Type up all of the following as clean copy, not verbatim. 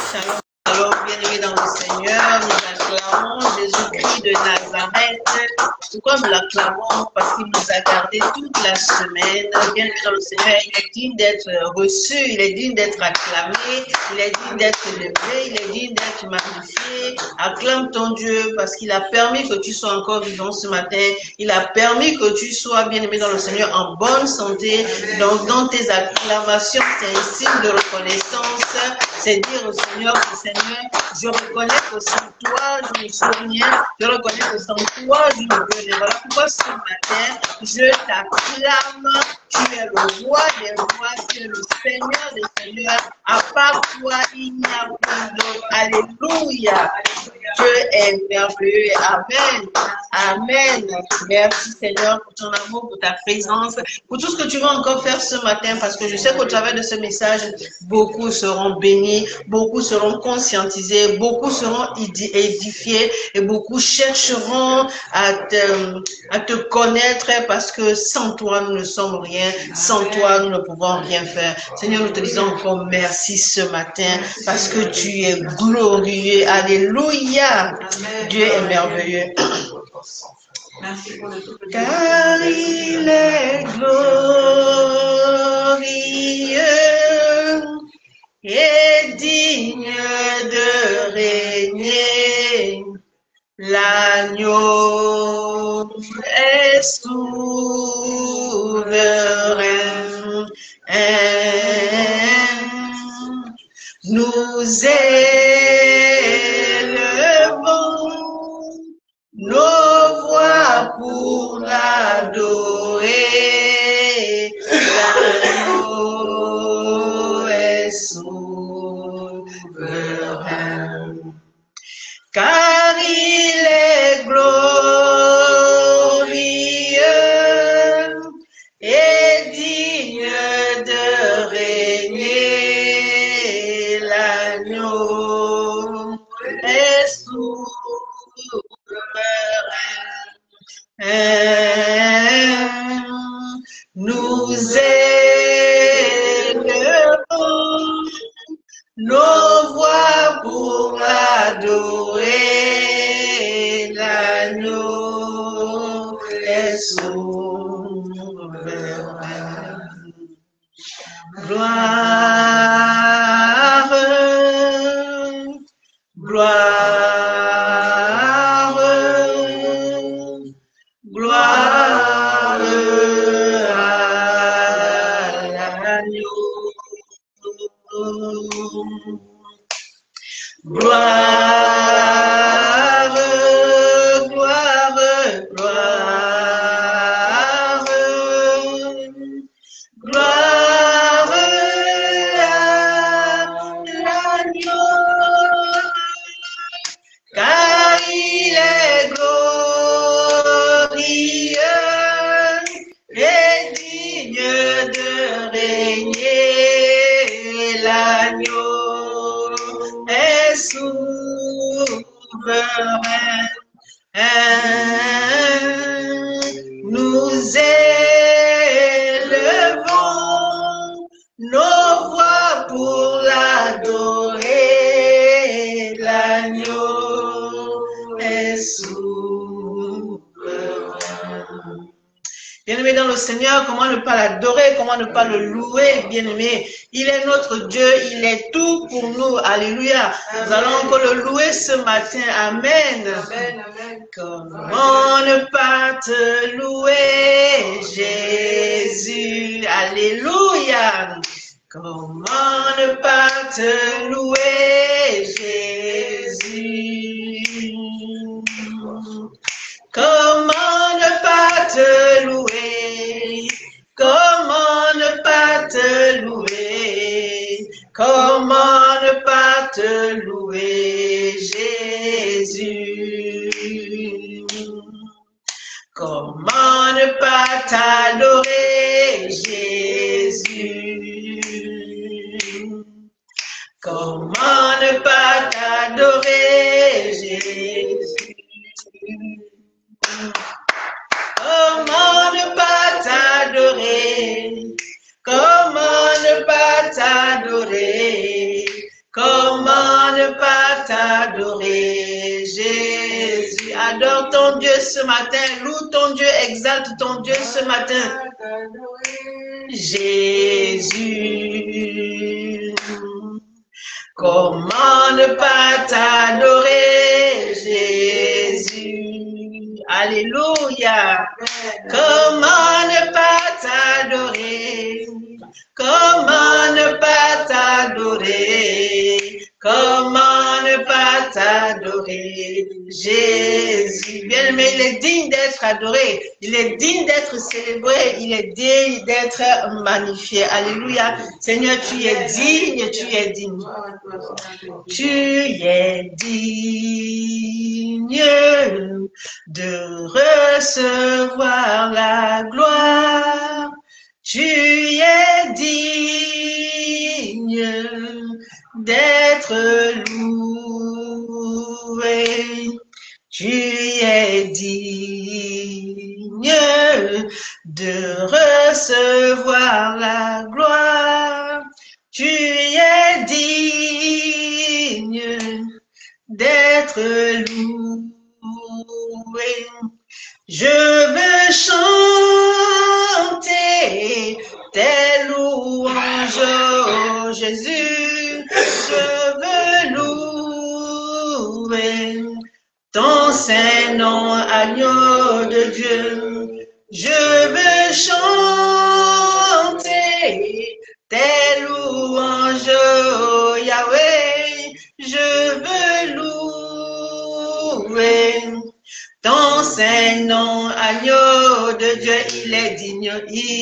Shalom, alors bien-aimés dans le Seigneur, nous acclamons Jésus-Christ de Nazareth. Pourquoi nous l'acclamons? Parce qu'il nous a gardés toute la semaine. Bien-aimés dans le Seigneur, il est digne d'être reçu, il est digne d'être acclamé, il est digne d'être élevé, il est digne d'être magnifié. Acclame ton Dieu parce qu'il a permis que tu sois encore vivant ce matin. Il a permis que tu sois bien-aimé dans le Seigneur en bonne santé. Donc, dans tes acclamations, c'est un signe de reconnaissance. C'est dire au Seigneur que Seigneur, je reconnais que sans toi, je ne suis rien. Je reconnais que sans toi, je ne peux rien. Voilà pourquoi ce matin, je t'acclame. Tu es le roi des rois, tu es le Seigneur des seigneurs. À part toi, il n'y a pas d'autre. Alléluia. Dieu est merveilleux. Amen. Amen. Merci Seigneur pour ton amour, pour ta présence, pour tout ce que tu vas encore faire ce matin, parce que je sais qu'au travers de ce message, beaucoup seront bénis, beaucoup seront conscientisés, beaucoup seront édifiés et beaucoup chercheront à te connaître, parce que sans toi, nous ne sommes rien. Sans toi, nous ne pouvons rien faire. Seigneur, nous te disons encore merci ce matin parce que tu es glorieux. Alléluia. Amen. Dieu est merveilleux. Merci pour le tout. Car il est glorieux et digne de régner. L'agneau est souverain. Nous élevons nos voix pour l'adorer. L'agneau est souverain. Car il est glorieux et digne de régner. L'agneau est souverain. Nous élevons nos voix pour l'adorer. L'agneau est souverain. Gloire, gloire, gloire à l'agneau. Gloire, gloire, gloire, gloire à l'agneau, car il est glorieux et digne de régner. L'agneau est souverain. Nous élevons nos voix pour l'adorer. L'agneau est souverain. Bien-aimé dans le Seigneur, comment ne pas l'adorer, comment ne pas le louer, bien-aimé. Il est notre Dieu, il est tout pour nous. Alléluia. Amen. Nous allons encore le louer ce matin. Amen. Amen, amen. Comment ne pas te louer, Jésus. Alléluia. Comment ne pas te louer, Jésus. Comment ne pas te louer? Comment ne pas te louer? Comment ne pas te louer, Jésus? Comment ne pas t'adorer, Jésus? Comment ne pas t'adorer, Jésus? Comment ne pas t'adorer? Comment ne pas t'adorer? Comment ton Dieu ce matin, loue ton Dieu, exalte ton Dieu ce matin. Jésus, comment ne pas t'adorer, Jésus? Alléluia. Comment ne pas t'adorer? Comment ne pas t'adorer? Comment ne pas t'adorer, Jésus? Bien-aimé, il est digne d'être adoré, il est digne d'être célébré, il est digne d'être magnifié. Alléluia. Seigneur, tu es digne, tu es digne. Tu es digne de recevoir la gloire. Tu es digne d'être loué. Tu es digne de recevoir la gloire. Tu es digne d'être loué. Je veux chanter tes louanges, oh Jésus. Je veux louer ton saint nom, agneau de Dieu. Je veux chanter tes louanges, oh Yahweh. Je veux louer ton saint nom, agneau de Dieu. Il est digne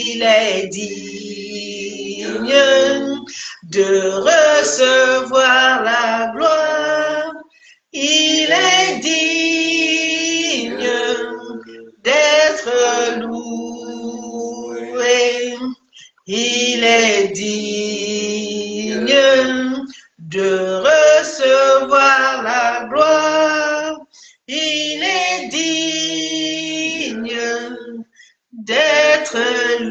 de recevoir la gloire. Il est digne d'être loué. Il est digne de recevoir la gloire. Il est digne d'être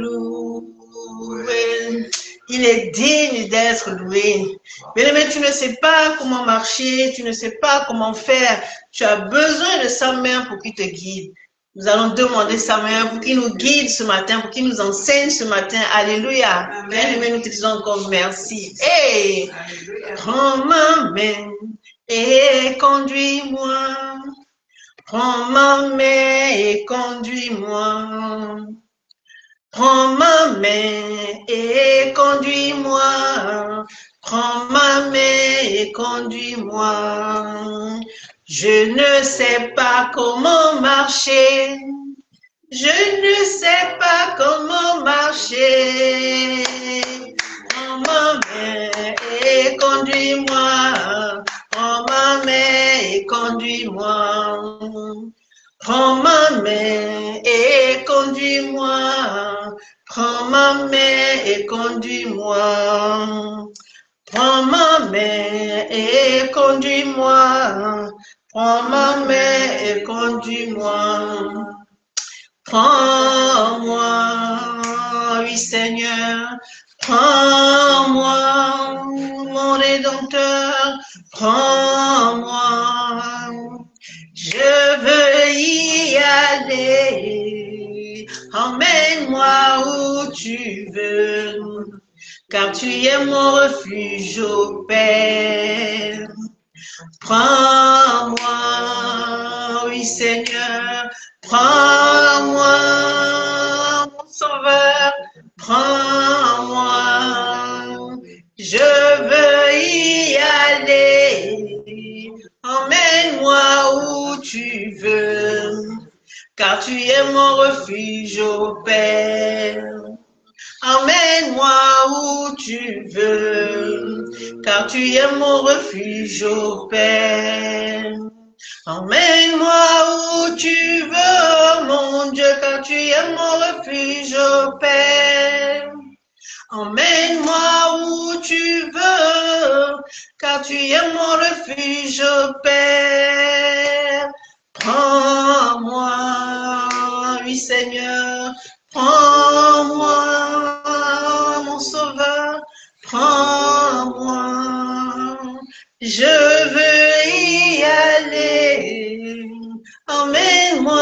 loué. Il est digne d'être loué. Mais tu ne sais pas comment marcher, tu ne sais pas comment faire. Tu as besoin de sa main pour qu'il te guide. Nous allons demander sa main pour qu'il nous guide ce matin, pour qu'il nous enseigne ce matin. Alléluia. Bien-aimé, nous te disons encore merci. Hey, prends ma main et conduis-moi. Prends ma main et conduis-moi. Prends ma main et conduis-moi. Prends ma main et conduis-moi. Je ne sais pas comment marcher. Je ne sais pas comment marcher. Prends ma main et conduis-moi. Prends ma main et conduis-moi. Prends ma main et conduis-moi. Prends ma main et conduis-moi. Prends ma main et conduis-moi. Prends ma main et conduis-moi. Prends-moi, oui Seigneur. Prends-moi, mon Rédempteur. Prends-moi. Je veux y aller. Emmène-moi où tu veux. Car tu es mon refuge, ô Père. Prends-moi, oui Seigneur, prends-moi, mon Sauveur, prends-moi. Je veux y aller, emmène-moi où tu veux, car tu es mon refuge, ô Père. Emmène-moi où tu veux, car tu es mon refuge, ô Père. Emmène-moi où tu veux, mon Dieu, car tu es mon refuge, ô Père. Emmène-moi où tu veux, car tu es mon refuge, ô Père. Prends-moi, oui Seigneur, prends-moi, mon Sauveur, prends-moi. Je veux y aller, emmène-moi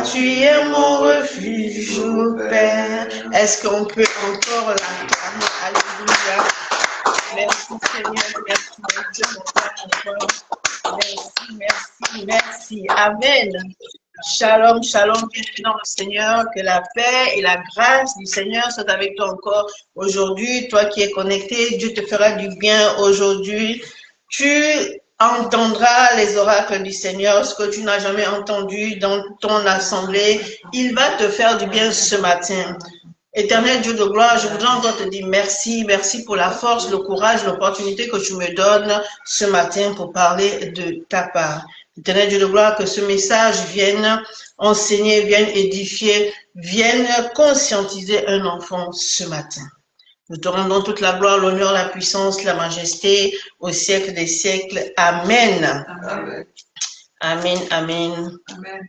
Tu es mon refuge, Père. Est-ce qu'on peut encore l'acclamer? Alléluia. Merci Seigneur, merci mon Dieu, mon Père, mon Père. Merci. Amen. Shalom, shalom, bienvenue dans le Seigneur. Que la paix et la grâce du Seigneur soient avec toi encore aujourd'hui. Toi qui es connecté, Dieu te fera du bien aujourd'hui. Tu entendras les oracles du Seigneur, ce que tu n'as jamais entendu dans ton assemblée. Il va te faire du bien ce matin. Éternel Dieu de gloire, je voudrais encore te dire merci. Merci pour la force, le courage, l'opportunité que tu me donnes ce matin pour parler de ta part. Éternel Dieu de gloire, que ce message vienne enseigner, vienne édifier, vienne conscientiser un enfant ce matin. Nous te rendons toute la gloire, l'honneur, la puissance, la majesté au siècle des siècles. Amen. Amen. Amen.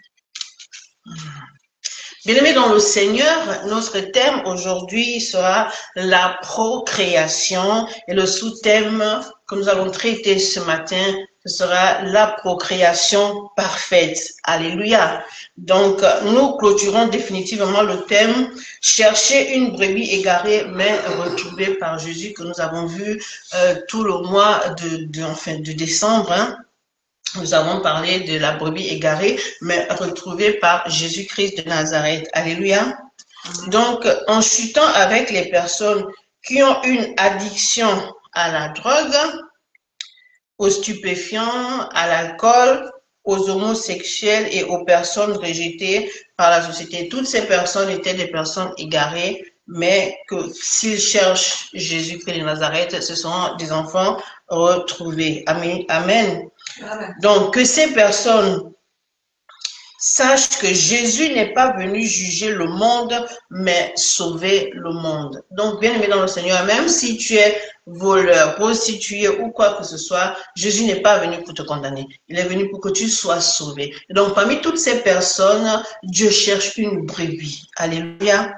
Bien-aimés dans le Seigneur, notre thème aujourd'hui sera la procréation et le sous-thème que nous allons traiter ce matin, ce sera la procréation parfaite. Alléluia. Donc, nous clôturons définitivement le thème « Chercher une brebis égarée mais retrouvée par Jésus » que nous avons vu tout le mois de décembre. Hein. Nous avons parlé de la brebis égarée, mais retrouvée par Jésus-Christ de Nazareth. Alléluia. Donc, en chutant avec les personnes qui ont une addiction à la drogue, aux stupéfiants, à l'alcool, aux homosexuels et aux personnes rejetées par la société. Toutes ces personnes étaient des personnes égarées, mais que s'ils cherchent Jésus-Christ de Nazareth, ce seront des enfants retrouvés. Amen. Amen. Donc, que ces personnes sachent que Jésus n'est pas venu juger le monde, mais sauver le monde. Donc, bien aimé dans le Seigneur, même si tu es voleur, prostitué ou quoi que ce soit, Jésus n'est pas venu pour te condamner. Il est venu pour que tu sois sauvé. Et donc, parmi toutes ces personnes, Dieu cherche une brebis. Alléluia.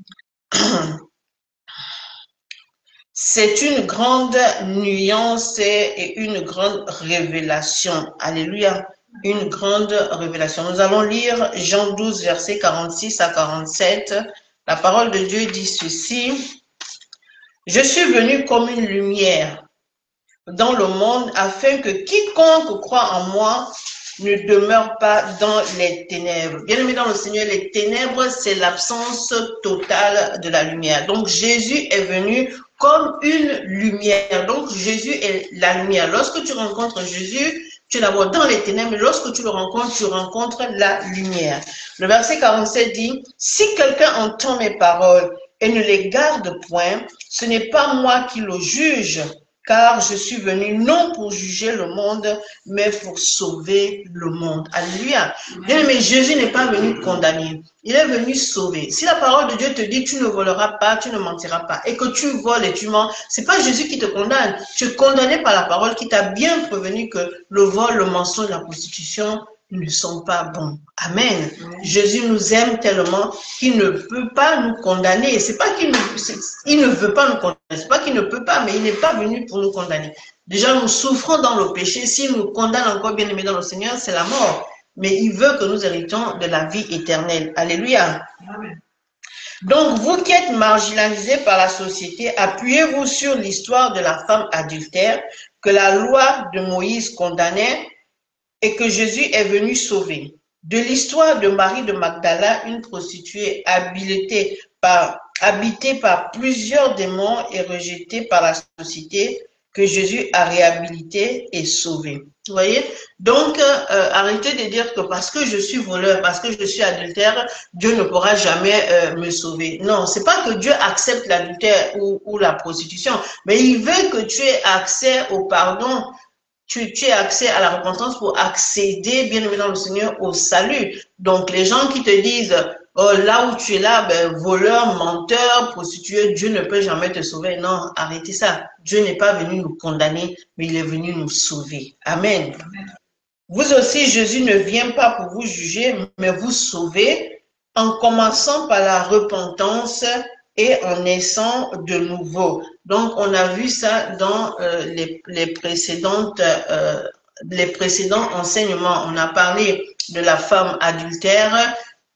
C'est une grande nuance et une grande révélation. Alléluia. Une grande révélation. Nous allons lire Jean 12, versets 46 à 47. La parole de Dieu dit ceci. « Je suis venu comme une lumière dans le monde afin que quiconque croit en moi ne demeure pas dans les ténèbres. » Bien aimé dans le Seigneur, les ténèbres, c'est l'absence totale de la lumière. Donc, Jésus est venu comme une lumière. Donc, Jésus est la lumière. Lorsque tu rencontres Jésus, tu es d'abord dans les ténèbres, mais lorsque tu le rencontres, tu rencontres la lumière. Le verset 47 dit, « Si quelqu'un entend mes paroles et ne les garde point, ce n'est pas moi qui le juge, car je suis venu non pour juger le monde, mais pour sauver le monde. » Alléluia. Bien, mais Jésus n'est pas venu condamner. Il est venu sauver. Si la parole de Dieu te dit tu ne voleras pas, tu ne mentiras pas, et que tu voles et tu mens, c'est pas Jésus qui te condamne. Tu es condamné par la parole qui t'a bien prévenu que le vol, le mensonge, la prostitution ne sont pas bons. Amen. Jésus nous aime tellement qu'il ne peut pas nous condamner. C'est pas qu'il ne veut pas nous condamner. C'est pas qu'il ne peut pas, mais il n'est pas venu pour nous condamner. Déjà, nous souffrons dans le péché. S'il nous condamne encore, bien aimé dans le Seigneur, c'est la mort. Mais il veut que nous héritons de la vie éternelle. Alléluia. Amen. Donc, vous qui êtes marginalisés par la société, appuyez-vous sur l'histoire de la femme adultère que la loi de Moïse condamnait et que Jésus est venu sauver. De l'histoire de Marie de Magdala, une prostituée habitée par plusieurs démons et rejetée par la société, que Jésus a réhabilité et sauvé. Vous voyez? Donc, arrêtez de dire que parce que je suis voleur, parce que je suis adultère, Dieu ne pourra jamais me sauver. Non, c'est pas que Dieu accepte l'adultère ou la prostitution, mais il veut que tu aies accès au pardon, tu aies accès à la repentance pour accéder, bien aimé dans le Seigneur, au salut. Donc, les gens qui te disent, oh, là où tu es là, ben, voleur, menteur, prostitué, Dieu ne peut jamais te sauver. Non, arrêtez ça. Dieu n'est pas venu nous condamner, mais il est venu nous sauver. Amen. Amen. Vous aussi, Jésus ne vient pas pour vous juger, mais vous sauver en commençant par la repentance et en naissant de nouveau. Donc, on a vu ça dans les précédents enseignements. On a parlé de la femme adultère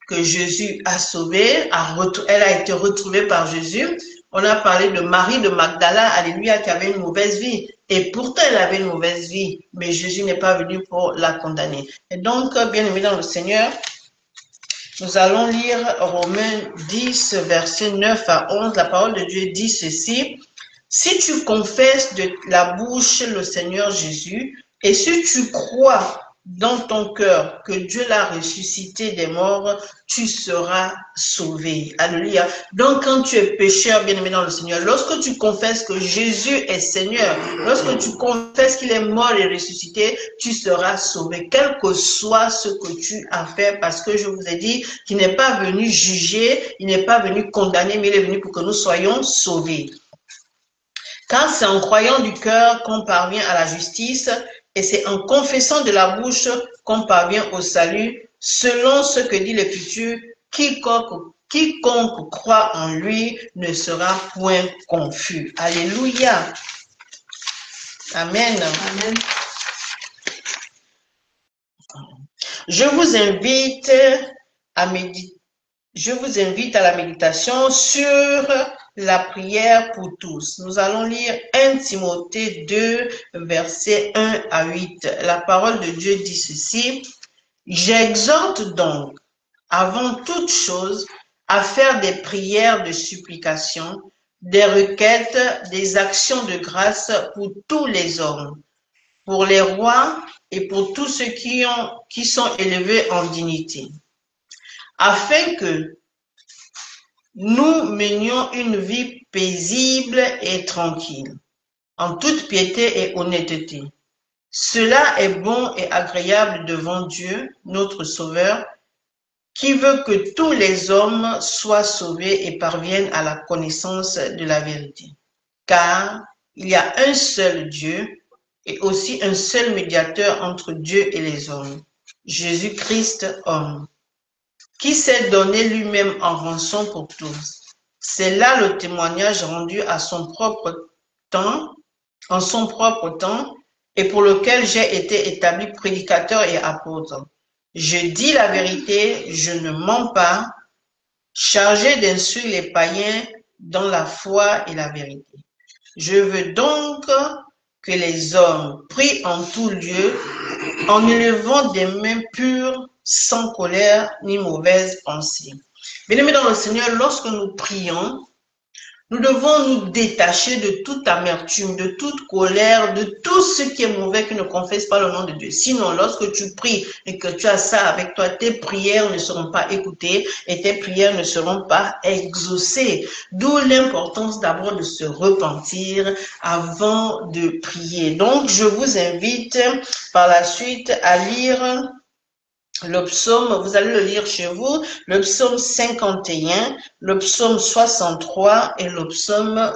que Jésus a sauvée, elle a été retrouvée par Jésus. On a parlé de Marie de Magdala, alléluia, qui avait une mauvaise vie. Et pourtant, elle avait une mauvaise vie, mais Jésus n'est pas venu pour la condamner. Et donc, bien aimé dans le Seigneur, nous allons lire Romains 10, versets 9 à 11. La parole de Dieu dit ceci. Si tu confesses de la bouche le Seigneur Jésus, et si tu crois dans ton cœur que Dieu l'a ressuscité des morts, tu seras sauvé. Alléluia. Donc, quand tu es pécheur, bien-aimé dans le Seigneur, lorsque tu confesses que Jésus est Seigneur, lorsque tu confesses qu'il est mort et ressuscité, tu seras sauvé, quel que soit ce que tu as fait, parce que je vous ai dit qu'il n'est pas venu juger, il n'est pas venu condamner, mais il est venu pour que nous soyons sauvés. Car c'est en croyant du cœur qu'on parvient à la justice, et c'est en confessant de la bouche qu'on parvient au salut, selon ce que dit l'Écriture, quiconque croit en lui ne sera point confus. Alléluia. Amen. Amen. Je vous invite à la méditation sur la prière pour tous. Nous allons lire 1 Timothée 2, versets 1 à 8. La parole de Dieu dit ceci. J'exhorte donc, avant toute chose, à faire des prières de supplication, des requêtes, des actions de grâce pour tous les hommes, pour les rois et pour tous ceux qui sont élevés en dignité, afin que nous menions une vie paisible et tranquille, en toute piété et honnêteté. Cela est bon et agréable devant Dieu, notre Sauveur, qui veut que tous les hommes soient sauvés et parviennent à la connaissance de la vérité. Car il y a un seul Dieu et aussi un seul médiateur entre Dieu et les hommes, Jésus-Christ, homme, qui s'est donné lui-même en rançon pour tous. C'est là le témoignage rendu à son propre temps, en son propre temps, et pour lequel j'ai été établi prédicateur et apôtre. Je dis la vérité, je ne mens pas, chargé d'instruire les païens dans la foi et la vérité. Je veux donc que les hommes prient en tout lieu, en élevant des mains pures, sans colère ni mauvaise pensée. Bien-aimés dans le Seigneur, lorsque nous prions, nous devons nous détacher de toute amertume, de toute colère, de tout ce qui est mauvais qui ne confesse pas le nom de Dieu. Sinon, lorsque tu pries et que tu as ça avec toi, tes prières ne seront pas écoutées et tes prières ne seront pas exaucées. D'où l'importance d'abord de se repentir avant de prier. Donc, je vous invite par la suite à lire le psaume, vous allez le lire chez vous, le psaume 51, le psaume 63 et le psaume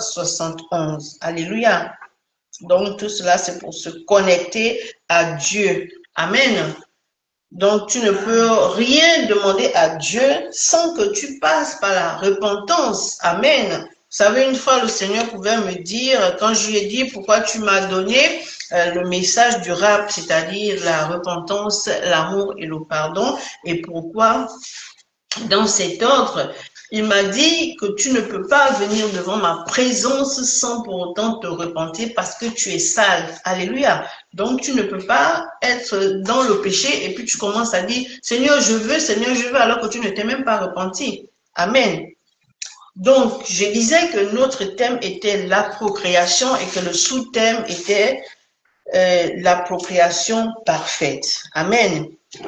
71. Alléluia. Donc, tout cela, c'est pour se connecter à Dieu. Amen. Donc, tu ne peux rien demander à Dieu sans que tu passes par la repentance. Amen. Vous savez, une fois, le Seigneur pouvait me dire, quand je lui ai dit, pourquoi tu m'as donné le message du rap, c'est-à-dire la repentance, l'amour et le pardon, et pourquoi, dans cet ordre, il m'a dit que tu ne peux pas venir devant ma présence sans pour autant te repentir parce que tu es sale. Alléluia. Donc, tu ne peux pas être dans le péché et puis tu commences à dire, Seigneur, je veux, alors que tu ne t'es même pas repenti. Amen. Donc, je disais que notre thème était la procréation et que le sous-thème était la procréation parfaite. Amen.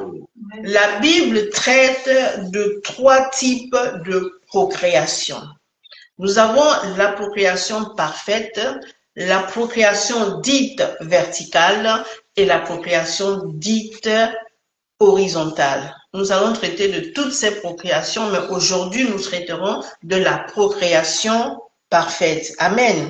La Bible traite de 3 types de procréation. Nous avons la procréation parfaite, la procréation dite verticale et la procréation dite horizontale. Nous allons traiter de toutes ces procréations, mais aujourd'hui, nous traiterons de la procréation parfaite. Amen.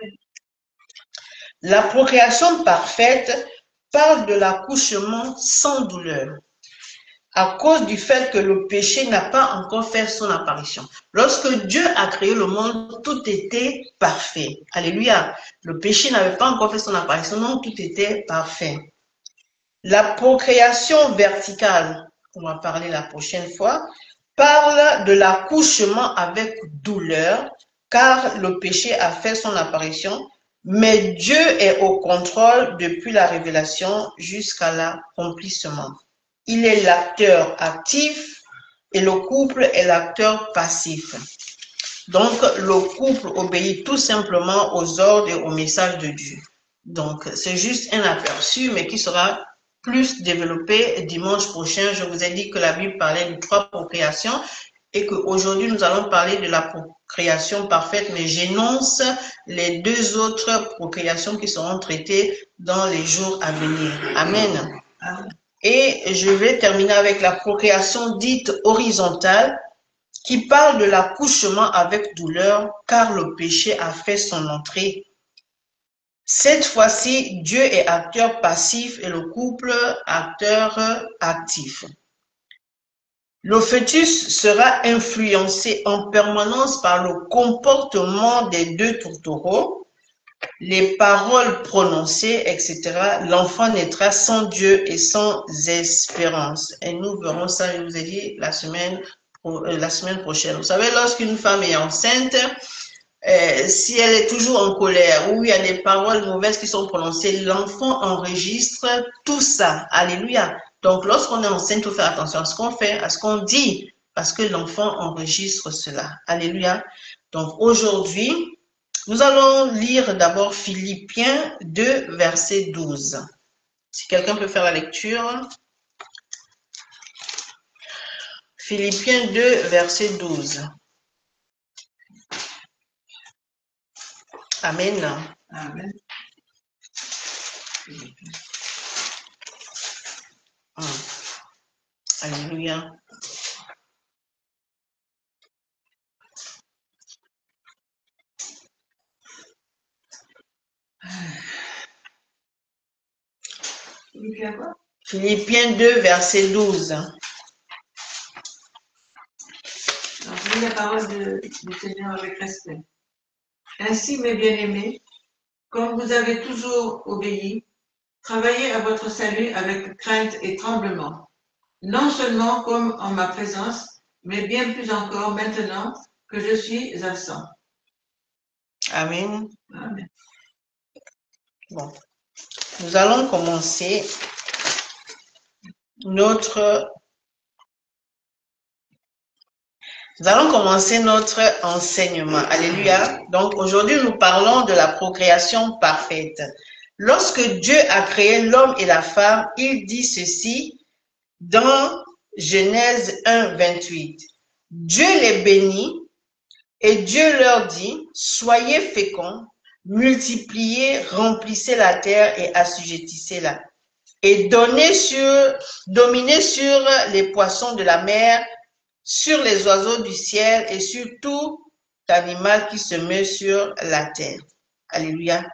La procréation parfaite parle de l'accouchement sans douleur, à cause du fait que le péché n'a pas encore fait son apparition. Lorsque Dieu a créé le monde, tout était parfait. Alléluia. Le péché n'avait pas encore fait son apparition, donc tout était parfait. La procréation verticale, on va parler la prochaine fois, parle de l'accouchement avec douleur, car le péché a fait son apparition, mais Dieu est au contrôle depuis la révélation jusqu'à l'accomplissement. Il est l'acteur actif et le couple est l'acteur passif. Donc, le couple obéit tout simplement aux ordres et aux messages de Dieu. Donc, c'est juste un aperçu, mais qui sera plus développé dimanche prochain. Je vous ai dit que la Bible parlait de 3 procréations et qu'aujourd'hui, nous allons parler de la procréation parfaite, mais j'énonce les 2 autres procréations qui seront traitées dans les jours à venir. Amen. Et je vais terminer avec la procréation dite horizontale, qui parle de l'accouchement avec douleur, car le péché a fait son entrée. Cette fois-ci, Dieu est acteur passif et le couple acteur actif. Le fœtus sera influencé en permanence par le comportement des 2 tourtereaux, les paroles prononcées, etc. L'enfant naîtra sans Dieu et sans espérance. Et nous verrons ça, je vous ai dit, la semaine prochaine. Vous savez, lorsqu'une femme est enceinte, si elle est toujours en colère ou il y a des paroles mauvaises qui sont prononcées, l'enfant enregistre tout ça. Alléluia. Donc, lorsqu'on est enceinte, il faut faire attention à ce qu'on fait, à ce qu'on dit, parce que l'enfant enregistre cela. Alléluia. Donc, aujourd'hui, nous allons lire d'abord Philippiens 2, verset 12. Si quelqu'un peut faire la lecture. Philippiens 2, verset 12. Amen. Amen. Alléluia. Philippiens 2, verset 12. Alors, je lis la parole du Seigneur avec respect. Ainsi, mes bien-aimés, comme vous avez toujours obéi, travaillez à votre salut avec crainte et tremblement, non seulement comme en ma présence, mais bien plus encore maintenant que je suis absent. Amen. Amen. Bon. Nous allons commencer notre enseignement. Alléluia. Donc, aujourd'hui, nous parlons de la procréation parfaite. Lorsque Dieu a créé l'homme et la femme, il dit ceci dans Genèse 1, 28. Dieu les bénit et Dieu leur dit, soyez féconds, multipliez, remplissez la terre et assujettissez-la. Et dominez sur les poissons de la mer, sur les oiseaux du ciel et sur tout animal qui se met sur la terre. Alléluia.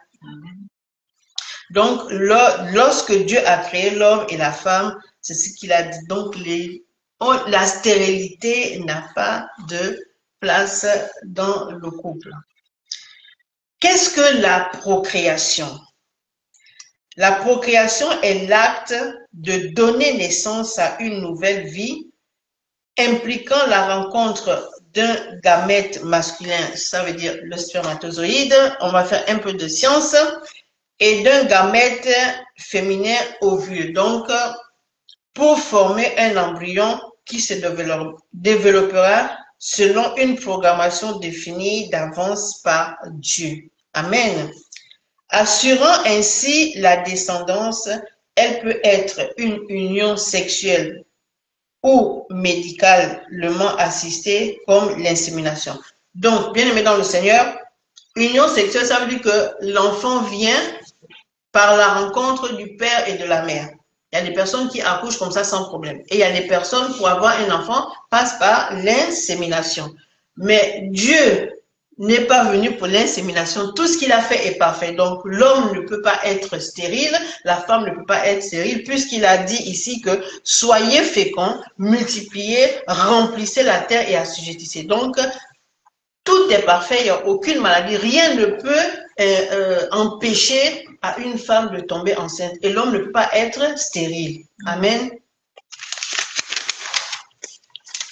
Donc, lorsque Dieu a créé l'homme et la femme, c'est ce qu'il a dit. Donc, la stérilité n'a pas de place dans le couple. Qu'est-ce que la procréation? La procréation est l'acte de donner naissance à une nouvelle vie impliquant la rencontre d'un gamète masculin, ça veut dire le spermatozoïde, on va faire un peu de science, et d'un gamète féminin ovule. Donc, pour former un embryon qui se développera selon une programmation définie d'avance par Dieu. Amen. Assurant ainsi la descendance, elle peut être une union sexuelle ou médicalement assistée comme l'insémination. Donc, bien aimé dans le Seigneur, union sexuelle, ça veut dire que l'enfant vient par la rencontre du père et de la mère. Il y a des personnes qui accouchent comme ça sans problème. Et il y a des personnes, pour avoir un enfant, passent par l'insémination. Mais Dieu n'est pas venu pour l'insémination. Tout ce qu'il a fait est parfait. Donc, l'homme ne peut pas être stérile, la femme ne peut pas être stérile, puisqu'il a dit ici que soyez féconds, multipliez, remplissez la terre et assujettissez. Donc, tout est parfait, il n'y a aucune maladie. Rien ne peut empêcher à une femme de tomber enceinte. Et l'homme ne peut pas être stérile. Amen.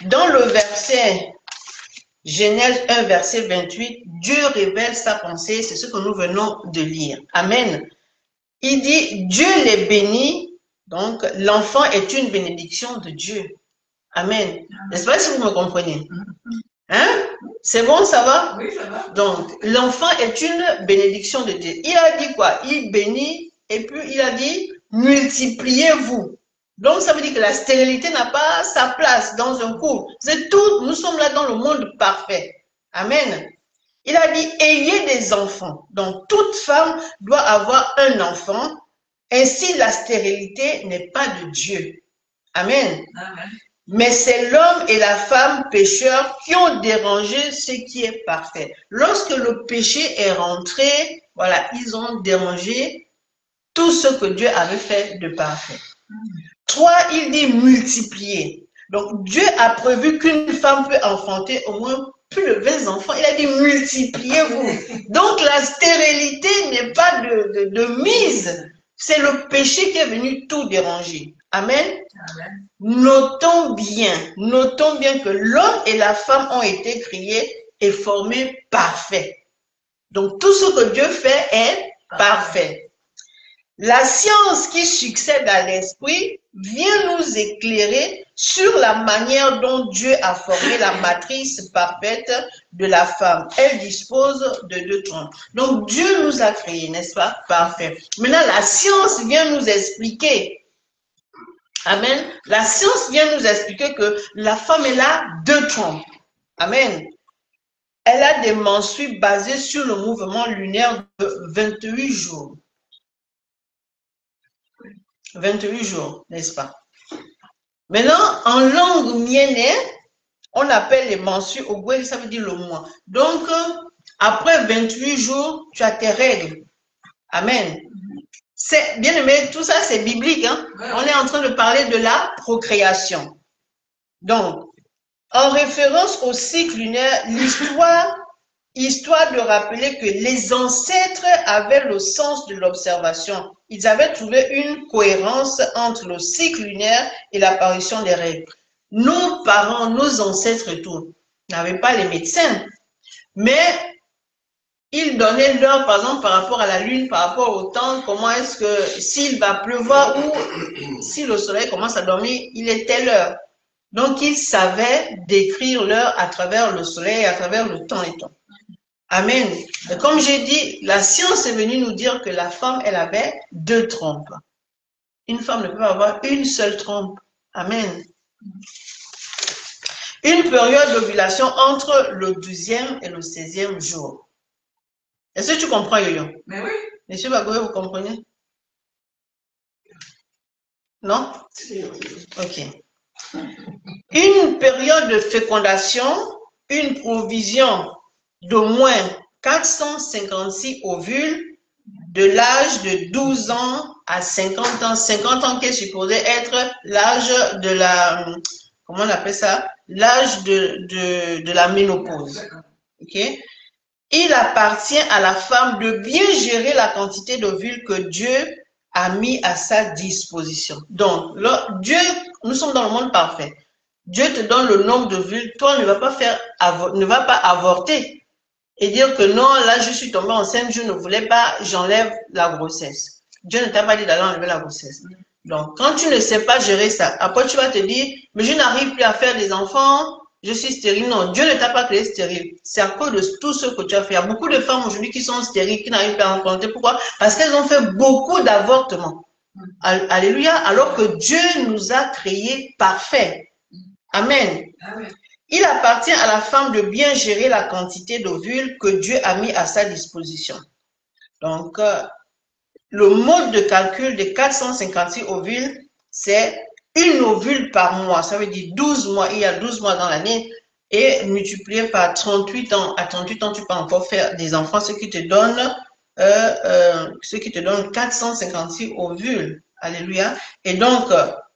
Dans le verset Genèse 1, verset 28, Dieu révèle sa pensée, c'est ce que nous venons de lire. Amen. Il dit, Dieu les bénit, donc l'enfant est une bénédiction de Dieu. Amen. N'est-ce pas si vous me comprenez? Hein? C'est bon, ça va? Oui, ça va. Donc, l'enfant est une bénédiction de Dieu. Il a dit quoi? Il bénit et puis il a dit, multipliez-vous. Donc, ça veut dire que la stérilité n'a pas sa place dans un couple. C'est tout, nous sommes là dans le monde parfait. Amen. Il a dit, ayez des enfants. Donc, toute femme doit avoir un enfant. Ainsi, la stérilité n'est pas de Dieu. Amen. Amen. Mais c'est l'homme et la femme pécheurs qui ont dérangé ce qui est parfait. Lorsque le péché est rentré, voilà, ils ont dérangé tout ce que Dieu avait fait de parfait. 3, il dit multiplier. Donc, Dieu a prévu qu'une femme peut enfanter au moins plus de 20 enfants. Il a dit multipliez-vous. Donc, la stérilité n'est pas de mise. C'est le péché qui est venu tout déranger. Amen. Amen. Notons bien que l'homme et la femme ont été créés et formés parfaits. Donc, tout ce que Dieu fait est parfait. La science qui succède à l'esprit vient nous éclairer sur la manière dont Dieu a formé la matrice parfaite de la femme. Elle dispose de 2 trompes. Donc, Dieu nous a créés, n'est-ce pas? Parfait. Maintenant, la science vient nous expliquer. Amen. La science vient nous expliquer que la femme, elle a 2 trompes. Amen. Elle a des menstrues basées sur le mouvement lunaire de 28 jours. 28 jours, n'est-ce pas? Maintenant, en langue miennaise, on appelle les menstrues au Goué, ça veut dire le mois. Donc, après 28 jours, tu as tes règles. Amen. C'est bien aimé, tout ça c'est biblique. Hein? On est en train de parler de la procréation. Donc, en référence au cycle lunaire, histoire de rappeler que les ancêtres avaient le sens de l'observation. Ils avaient trouvé une cohérence entre le cycle lunaire et l'apparition des règles. Nos parents, nos ancêtres et tout, n'avaient pas les médecins, mais ils donnaient l'heure, par exemple, par rapport à la lune, par rapport au temps, comment est-ce que, s'il va pleuvoir ou si le soleil commence à dormir, il est telle heure. Donc, ils savaient décrire l'heure à travers le soleil, à travers le temps et tout. Amen. Et comme j'ai dit, la science est venue nous dire que la femme, elle avait 2 trompes. Une femme ne peut pas avoir une seule trompe. Amen. Une période d'ovulation entre le 12e et le 16e jour. Est-ce que tu comprends, Yo-Yo? Mais oui. Monsieur Bagoye, vous comprenez? Non? Ok. Une période de fécondation, une provision d'au moins 456 ovules de l'âge de 12 ans à 50 ans. 50 ans qui est supposé être l'âge de la, comment on appelle ça? L'âge de la ménopause. Ok? Il appartient à la femme de bien gérer la quantité d'ovules que Dieu a mis à sa disposition. Donc, Dieu, nous sommes dans le monde parfait. Dieu te donne le nombre d'ovules, toi ne vas pas avorter et dire que non, là je suis tombée enceinte, je ne voulais pas, j'enlève la grossesse. Dieu ne t'a pas dit d'aller enlever la grossesse. Donc, quand tu ne sais pas gérer ça, après tu vas te dire, mais je n'arrive plus à faire des enfants, je suis stérile. Non, Dieu ne t'a pas créé stérile. C'est à cause de tout ce que tu as fait. Il y a beaucoup de femmes aujourd'hui qui sont stériles, qui n'arrivent pas à enfanter. Pourquoi? Parce qu'elles ont fait beaucoup d'avortements. Alléluia. Alors que Dieu nous a créés parfaits. Amen. Amen. Il appartient à la femme de bien gérer la quantité d'ovules que Dieu a mis à sa disposition. Donc, le mode de calcul de 456 ovules, c'est une ovule par mois. Ça veut dire 12 mois. Il y a 12 mois dans l'année. Et multiplié par 38 ans. À 38 ans, tu peux encore faire des enfants, ce qui te donne 456 ovules. Alléluia. Et donc,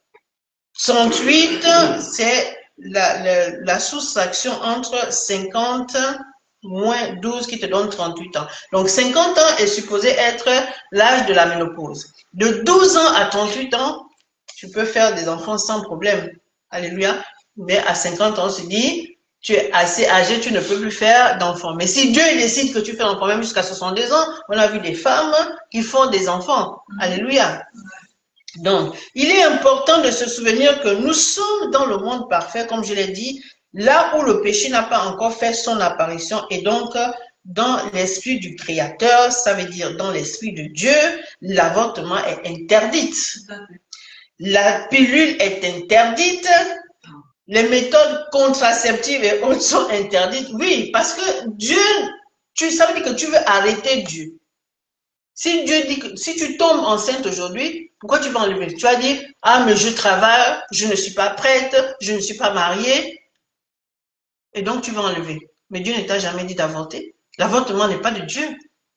38, c'est la soustraction entre 50 moins 12 qui te donne 38 ans. Donc, 50 ans est supposé être l'âge de la ménopause. De 12 ans à 38 ans, tu peux faire des enfants sans problème. Alléluia. Mais à 50 ans, on se dit, tu es assez âgé, tu ne peux plus faire d'enfants. Mais si Dieu décide que tu fais l'enfant, même jusqu'à 62 ans, on a vu des femmes qui font des enfants. Alléluia. Donc, il est important de se souvenir que nous sommes dans le monde parfait, comme je l'ai dit, là où le péché n'a pas encore fait son apparition, et donc dans l'esprit du Créateur, ça veut dire dans l'esprit de Dieu, l'avortement est interdit. La pilule est interdite, les méthodes contraceptives et autres sont interdites. Oui, parce que Dieu, ça veut dire que tu veux arrêter Dieu. Si Dieu dit que si tu tombes enceinte aujourd'hui, pourquoi tu vas enlever? Tu vas dire, ah, mais je travaille, je ne suis pas prête, je ne suis pas mariée. Et donc tu vas enlever. Mais Dieu ne t'a jamais dit d'avorter. L'avortement n'est pas de Dieu.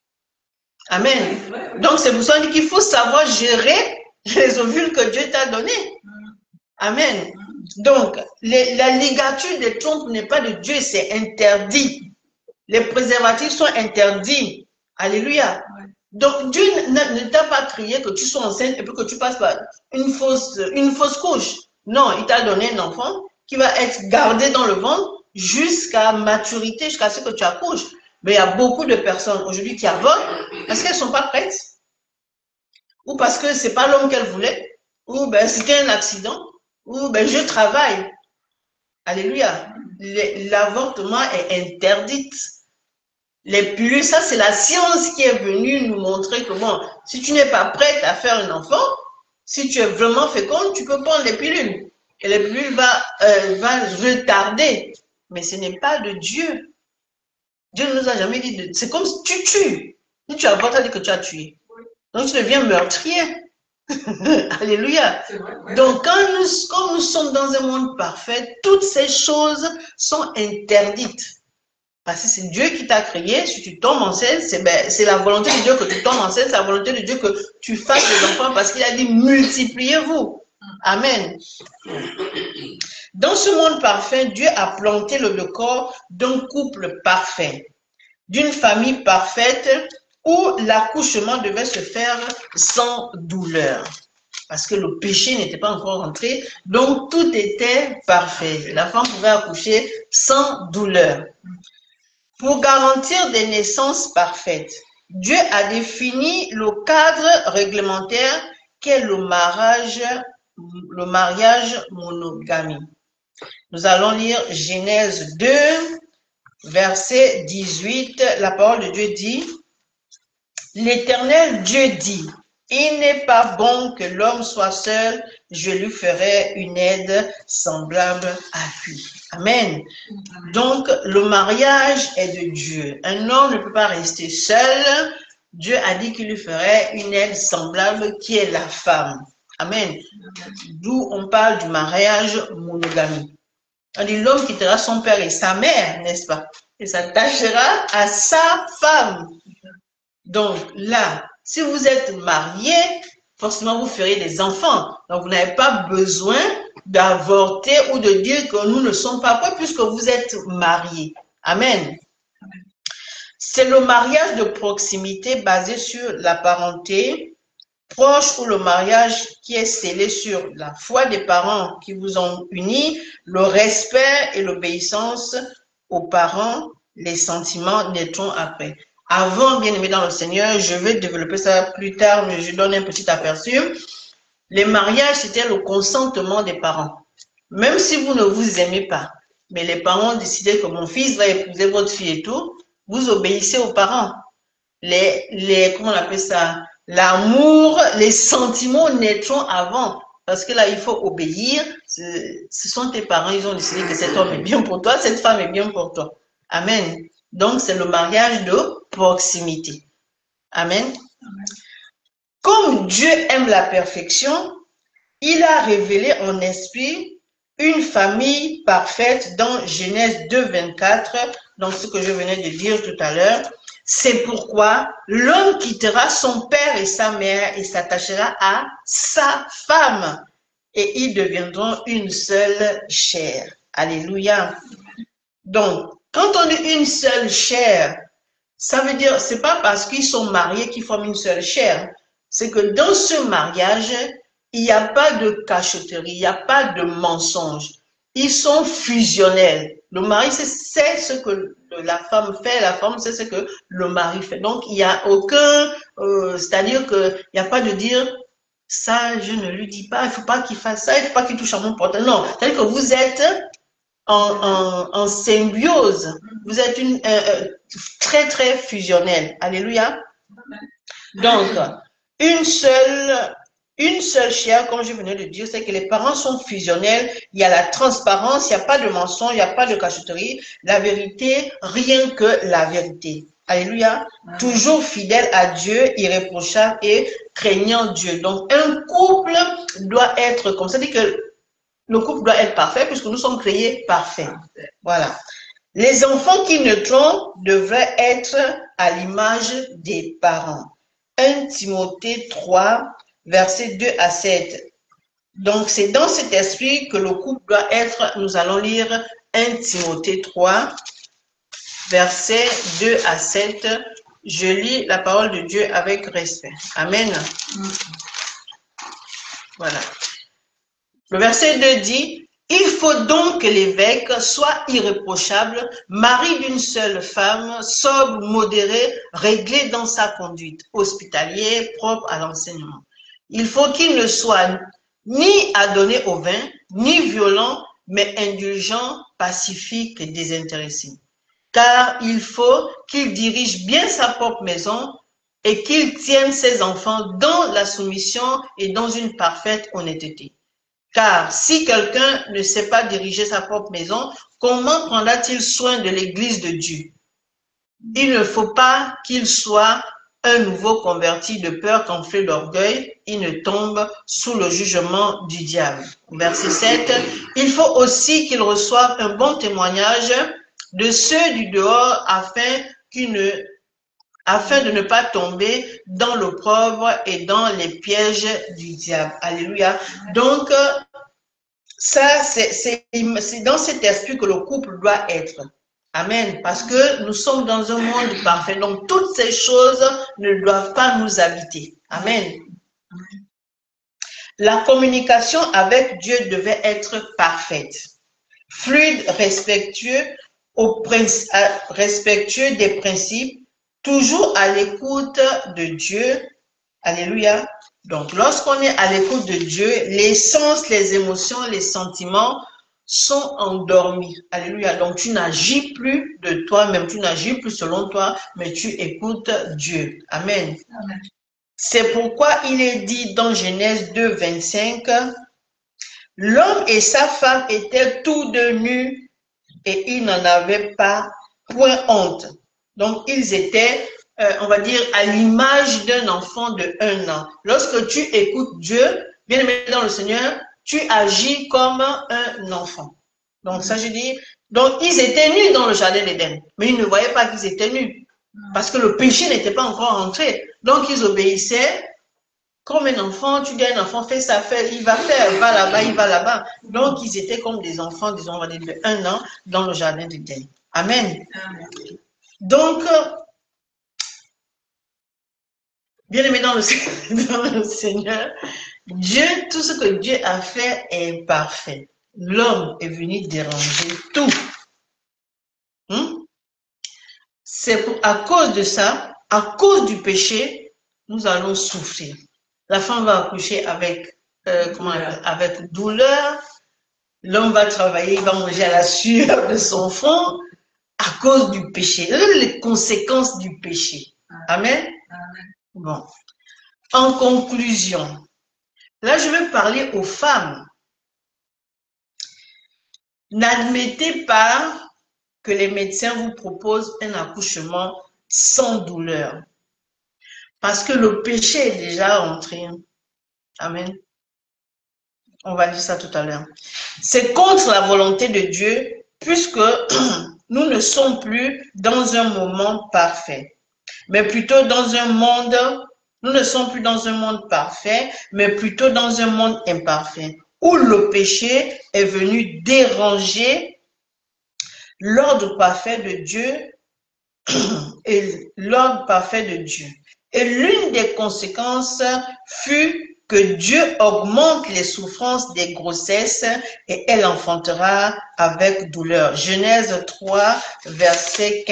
Amen. Donc c'est pour ça qu'il faut savoir gérer les ovules que Dieu t'a donnés. Amen. Donc, la ligature des trompes n'est pas de Dieu, c'est interdit. Les préservatifs sont interdits. Alléluia. Donc, Dieu ne t'a pas crié que tu sois enceinte et puis que tu passes par une fausse couche. Non, il t'a donné un enfant qui va être gardé dans le ventre jusqu'à maturité, jusqu'à ce que tu accouches. Mais il y a beaucoup de personnes aujourd'hui qui avortent parce qu'elles ne sont pas prêtes. Ou parce que ce n'est pas l'homme qu'elles voulaient. Ou ben, c'était un accident. Ou ben, je travaille. Alléluia. L'avortement est interdit. Les pilules, ça c'est la science qui est venue nous montrer que bon, si tu n'es pas prête à faire un enfant, si tu es vraiment féconde, tu peux prendre les pilules. Et les pilules va retarder. Mais ce n'est pas de Dieu. Dieu ne nous a jamais dit de... C'est comme si tu tues. Si tu avortes, ça dit que tu as tué. Donc tu deviens meurtrier. Alléluia. Vrai. Donc quand nous sommes dans un monde parfait, toutes ces choses sont interdites. Parce que c'est Dieu qui t'a créé. Si tu tombes enceinte, c'est la volonté de Dieu que tu tombes enceinte, c'est la volonté de Dieu que tu fasses des enfants parce qu'il a dit multipliez-vous. Amen. Dans ce monde parfait, Dieu a planté le décor d'un couple parfait, d'une famille parfaite où l'accouchement devait se faire sans douleur. Parce que le péché n'était pas encore entré, donc tout était parfait. La femme pouvait accoucher sans douleur. Pour garantir des naissances parfaites, Dieu a défini le cadre réglementaire qu'est le mariage monogamie. Nous allons lire Genèse 2, verset 18. La parole de Dieu dit, « L'Éternel Dieu dit, il n'est pas bon que l'homme soit seul, je lui ferai une aide semblable à lui. » Amen. Donc, le mariage est de Dieu. Un homme ne peut pas rester seul. Dieu a dit qu'il lui ferait une aide semblable qui est la femme. Amen. D'où on parle du mariage monogamie. On dit l'homme quittera son père et sa mère, n'est-ce pas? Et s'attachera à sa femme. Donc là, si vous êtes marié, forcément vous ferez des enfants. Donc vous n'avez pas besoin d'avorter ou de dire que nous ne sommes pas prêts puisque vous êtes mariés. Amen. C'est le mariage de proximité basé sur la parenté proche ou le mariage qui est scellé sur la foi des parents qui vous ont unis, le respect et l'obéissance aux parents, les sentiments naîtront après. Avant, bien aimé dans le Seigneur, je vais développer ça plus tard, mais je donne un petit aperçu. Les mariages, c'était le consentement des parents. Même si vous ne vous aimez pas, mais les parents ont décidé que mon fils va épouser votre fille et tout, vous obéissez aux parents. Comment on appelle ça? L'amour, les sentiments naîtront avant. Parce que là, il faut obéir. Ce sont tes parents, ils ont décidé que cet homme est bien pour toi, cette femme est bien pour toi. Amen. Donc, c'est le mariage de proximité. Amen. Amen. Comme Dieu aime la perfection, il a révélé en esprit une famille parfaite dans Genèse 2, 24, donc ce que je venais de dire tout à l'heure. C'est pourquoi l'homme quittera son père et sa mère et s'attachera à sa femme et ils deviendront une seule chair. Alléluia. Donc, quand on dit une seule chair, ça veut dire, c'est pas parce qu'ils sont mariés qu'ils forment une seule chair. C'est que dans ce mariage, il n'y a pas de cachotterie, il n'y a pas de mensonge. ils sont fusionnels. Le mari sait ce que la femme fait, la femme sait ce que le mari fait. Donc, il n'y a aucun, c'est-à-dire qu'il n'y a pas de dire, ça, je ne lui dis pas, il ne faut pas qu'il fasse ça, il ne faut pas qu'il touche à mon portable. Non, c'est-à-dire que vous êtes en symbiose, vous êtes très, très fusionnel. Alléluia. Donc, une seule chair, comme je venais de dire, c'est que les parents sont fusionnels, il y a la transparence, il n'y a pas de mensonge, il n'y a pas de cachotterie, la vérité, rien que la vérité. Alléluia. Toujours fidèle à Dieu, irréprochable et craignant Dieu. Donc, un couple doit être comme ça, dit que le couple doit être parfait puisque nous sommes créés parfaits. Voilà. Les enfants qui naîtront devraient être à l'image des parents. 1 Timothée 3, versets 2 à 7. Donc, c'est dans cet esprit que le couple doit être. Nous allons lire 1 Timothée 3, versets 2 à 7. Je lis la parole de Dieu avec respect. Amen. Voilà. Le verset 2 dit, « Il faut donc que l'évêque soit irréprochable, mari d'une seule femme, sobre, modéré, réglé dans sa conduite, hospitalier, propre à l'enseignement. Il faut qu'il ne soit ni adonné au vin, ni violent, mais indulgent, pacifique et désintéressé. Car il faut qu'il dirige bien sa propre maison et qu'il tienne ses enfants dans la soumission et dans une parfaite honnêteté. Car si quelqu'un ne sait pas diriger sa propre maison, comment prendra-t-il soin de l'Église de Dieu? Il ne faut pas qu'il soit un nouveau converti de peur qu'enflé d'orgueil, il ne tombe sous le jugement du diable. Verset 7, il faut aussi qu'il reçoive un bon témoignage de ceux du dehors afin de ne pas tomber dans l'opprobre et dans les pièges du diable. Alléluia. Donc, ça, c'est dans cet esprit que le couple doit être. Amen. Parce que nous sommes dans un monde parfait. Donc, toutes ces choses ne doivent pas nous habiter. Amen. La communication avec Dieu devait être parfaite, fluide, respectueux des principes, toujours à l'écoute de Dieu. Alléluia. Donc, lorsqu'on est à l'écoute de Dieu, les sens, les émotions, les sentiments sont endormis. Alléluia. Donc, tu n'agis plus de toi-même, tu n'agis plus selon toi, mais tu écoutes Dieu. Amen. Amen. C'est pourquoi il est dit dans Genèse 2, 25, l'homme et sa femme étaient tous deux nus et ils n'en avaient pas point honte. Donc, ils étaient, on va dire, à l'image d'un enfant de 1 an. Lorsque tu écoutes Dieu, bien aimé dans le Seigneur, tu agis comme un enfant. Donc, ça, je dis, donc, ils étaient nus dans le jardin d'Éden, mais ils ne voyaient pas qu'ils étaient nus, parce que le péché n'était pas encore entré. Donc, ils obéissaient comme un enfant. Tu dis à un enfant, fais ça, il va faire, va là-bas, il va là-bas. Donc, ils étaient comme des enfants, disons, on va dire, de 1 an dans le jardin d'Éden. Amen. Amen. Donc, bien aimé dans le Seigneur, Dieu, tout ce que Dieu a fait est parfait. L'homme est venu déranger tout. C'est à cause de ça, à cause du péché, nous allons souffrir. La femme va accoucher avec, avec douleur. L'homme va travailler, il va manger à la sueur de son front à cause du péché. Les conséquences du péché. Amen. Amen. Bon. En conclusion, là, je vais parler aux femmes. N'admettez pas que les médecins vous proposent un accouchement sans douleur. Parce que le péché est déjà entré. Amen. On va dire ça tout à l'heure. C'est contre la volonté de Dieu, puisque nous ne sommes plus dans un moment parfait, mais plutôt dans un monde, nous ne sommes plus dans un monde parfait, mais plutôt dans un monde imparfait, où le péché est venu déranger l'ordre parfait de Dieu et l'ordre parfait de Dieu. Et l'une des conséquences fut que Dieu augmente les souffrances des grossesses et elle enfantera avec douleur. Genèse 3, verset